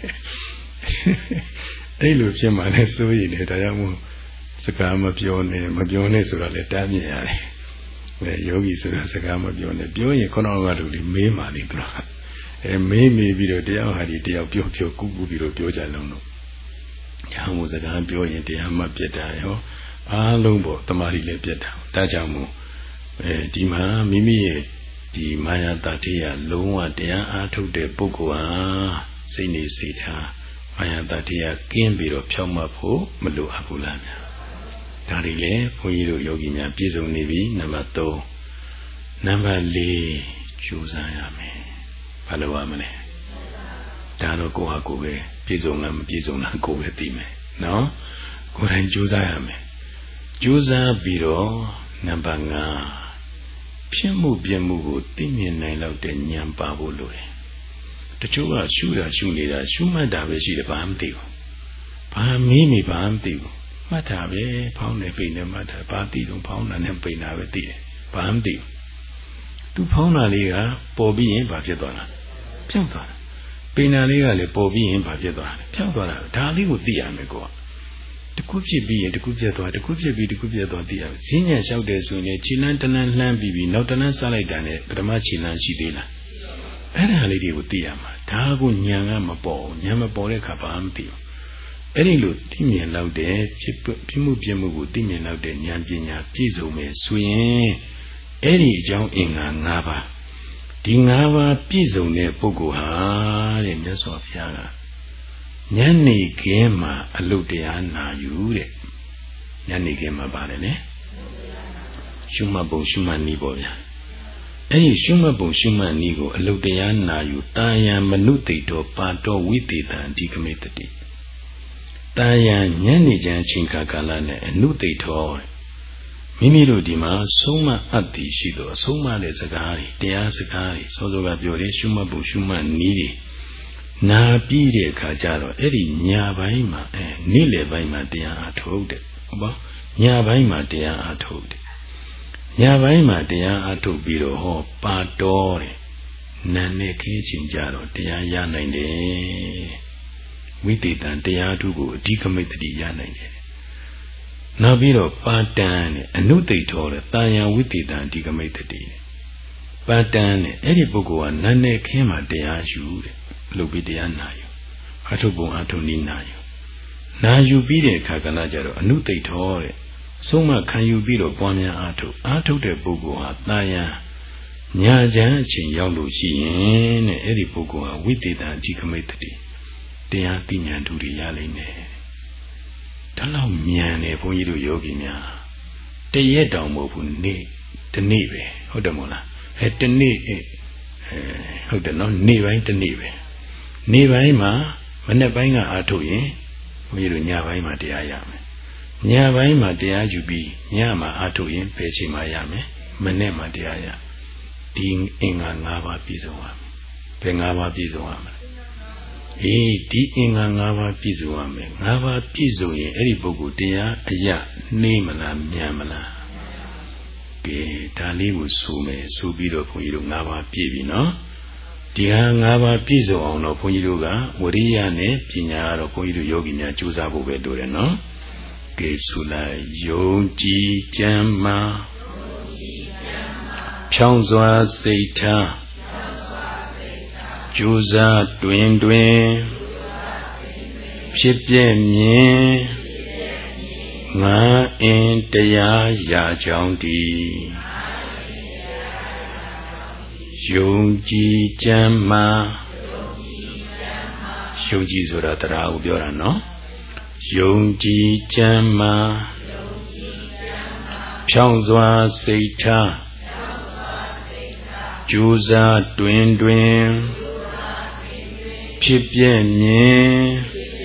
အဲ့လိုဖြစ်မှလည်းစိုးရိမ်တယ်ဒါကြောင့်မို့စကားမပြောနဲ့ဆိုတာလည်းတားမြင်ရတယ်။ယောဂီဆိုတာစကားမပြောနဲ့ပြောရင်ခုနကလူလေးမေးမှလေသူကမေးပြီးတော့တရားဟာဒီတရားပြောကူပြီးတော့ပြောကြလုံးတော့ညာမို့စကားပြောရင်တရားမှပြတ်တာရောအားလုံးပေါ့တမာရီလည်းပြတ်တာဒါကြောင့်မို့ဒီမှာမိမိရဲ့ဒီမာယာတတိယလုံးဝတရားအားထုတ်တဲ့ပုဂ္ဂိုလ်ဟာစိတ်နေစိတ်ထားမာယာတတိယကင်းပြီးတော့ဖြောင့်မတ်ဖို့မလိုအပ်ဘူးလားများဒါတွေလည်းဘုန်းကြီးတို့ယောဂီများပြည့်စုံနေပြီနံပါတ်3နံပါတ်4ကြိုးစားရမယ်ဘာလို့ရမလဲဒါတော့ကိုယ့်ဟာကိုယ်ပဲပြည့်စုံလားမပြည့်စုံလားကိုယ်ပဲသိမယ်နော်ကိုယ်တိုင်ကြိုးစားရမယ်ကြိုးစားပြီးတော့နံပါတ်5ဖြစ်မှုပြမှုကိုသိမြင်နိုင်လောက်တဲ့ဉာဏ်ပါဖို့လိုတယ်တချို့ကရှုနေတာရှုမှတ်တာပဲရှိတယ်ဘာမှမသိဘူးဘာမေးမိဘာမှမသိဘူးမှတ်တာပဲဖောင်းနေပိန်နေမှတ်တာဘာသိတော့ဖောင်းတာနဲ့ပိန်တာပဲသိတယ်ဘာမှမသိဘူးသူဖောင်းတာလေးကပေါ်ပြီးရင်ဘာဖြစ်သွားတာဖြောက်သွားတာပိန်တာလေးကလည်းပေါ်ပြီးရင်ဘာဖြစ်သွားတာဖြောက်သွားတာဒါလေးကိုသိရမယ်ကိုကတခုဖြစ်ပြီးရင်တခုပြတ်သွားတခုဖြစ်ပြီးတခုပြတ်သွားသိရမယ်ဈဉ္ညာလျှောက်တယ်ဆိုရင်ခြေလန်းတလန်းလှမ်းပြီးနောက်တလန်းစားလိုက်တာနဲ့ပထမခြေလန်းရှိသေးလားအဲ့ဒါလေးတွေကိုသိရမှာဒါကိုဉာဏ်ကမပေါ်ဉာဏ်မပေါ်တဲ့အခါဘာမှမသိဘူးအဲ့ဒီလိုသိမြင်လောက်တဲ့ဖြစ်မှုပြမှုကိုသိမြင်လောက်တဲ့ဉာဏ်ပညာပြည့်စုံမယ်ဆိုရင်အဲ့ဒီအကြောင်းအင်္ဂါ5ပါးဒီ5ပါးပြည့်စုံတဲ့ပုဂ္ဂိုလ်ဟာတဲ့မြတ်စွာဘုရားကညနေခင်းမှာအလုတရားနာယူတဲ့ညနေခင်းမှာပါတယ်လေရှုမှတ်ပုံရှုမှတ်နည်းပေါ့ဗျာ Any Shuma Bo Shuma Nigo, Alodiana, you, Tayan Manutito, Pato, Witita, and decommitted. Tayan Yanijan Chinka Kalane, and Nutito. Mimiru Dima, Soma Ati Shido, Soma de Sagari, Dea Sagari, Sozoga Biore, Shuma Bo Shuma Nidi. Na Pire Kajaro, Eri Nyabaima, Nile Baima Dea told it. Nyabaima Dea told it. Nyabaima Dea to Biro Ho Padore Nane Kitchen Jaro Dea Yanine. We did and Dea to go decommitted Yanine. Nabiro Patan, and no they told it, Taya we did and decommitted. Patan, Eri Bogo and Nane came at Dea Shu, Lubidea Nayo. Atobo Antoninayo. Now you be the Kaganajaro, and no they told it. Soma can you be the Bonia Ato de Bogo Ataya Nyaja Chin Yalu Chin, Eri Bogo, we did and decommitted. They are Pinyan to the Yaline. Talo Miane for you yogi mia. They yet down move the navy, Hodamola, at the navy, Hodano, Neva, the navy. Neva ma, Manabanga Atoye, we do Nyavaima de Ayame. Nyavaima de Ajubi, Nyama Atoye, Pechi Mayame, Manema de Aya, Ding Inga Nava Pizoam, Pengava Pizoam. Di Inga Nava Pizoame, Nava Pizo in Eribogu dea, Aya, Namala, Yamala. Ge Tali was Sume, Subido Puiru Nava Pivino. Dia Nava Pizo on Puiruga, Wariane, Pinaro Puiru Yogina, Jusabu Vedureno. Ge Sula Yogi Jamma Changzwa Seita. Juza Dwin Dwin Pipye Mien Ma In Dea Ya Jangdi Yongji Jamma Yongji Zuratara Ubiora no Yongji Jamma Pyangzwa Seita Juza Dwin Dwin Pipye Mien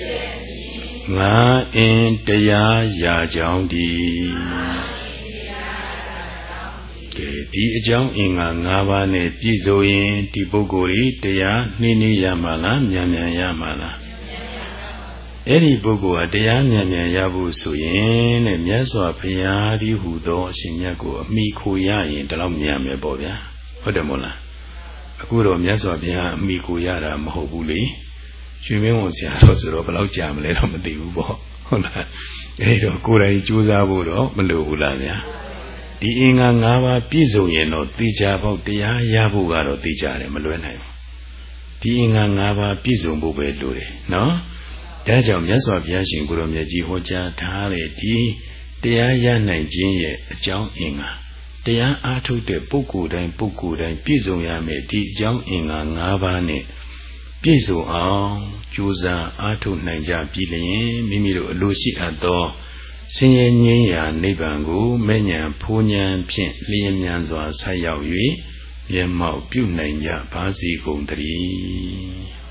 Ma In Dea Ya Jangdi Di Jang Inga Ngavane Pizoin Tibogori Dea Nini Yamala Nyamya Yamala Eri Bogo Dea Nyamya Yabu Suyin Myaswa Payadi Hudo Shinyago Miku Yain Dalam Nyame Bobia Hodamola Akuro Myaswa Pia Miku Yara Mahobuli Shumon Siarosro Blau Jam Leram de Ubo Hola Edo Kura Juza Budo Malula Di Inga Ngava Pizo Yeno Tija Botia Yabugaro Tijare Maluena Di Inga Ngava Pizo Bube Lure No Daja Myaswa Piashin Guru Myaji Hoja Tare Di Dea Yana Jinye Jang Inga Dea Ato de Buku Dan Pizo Yame Di Jang Inga Ngava Ne Pizo Ang Juza Ato Nanja Pilin Mimiro Lucy Ado Sinye Nya Nibangu Menya Punyan Pin Lian Zwa Sayao Yue Yen Mao Pu Nanya Basi Gong Tri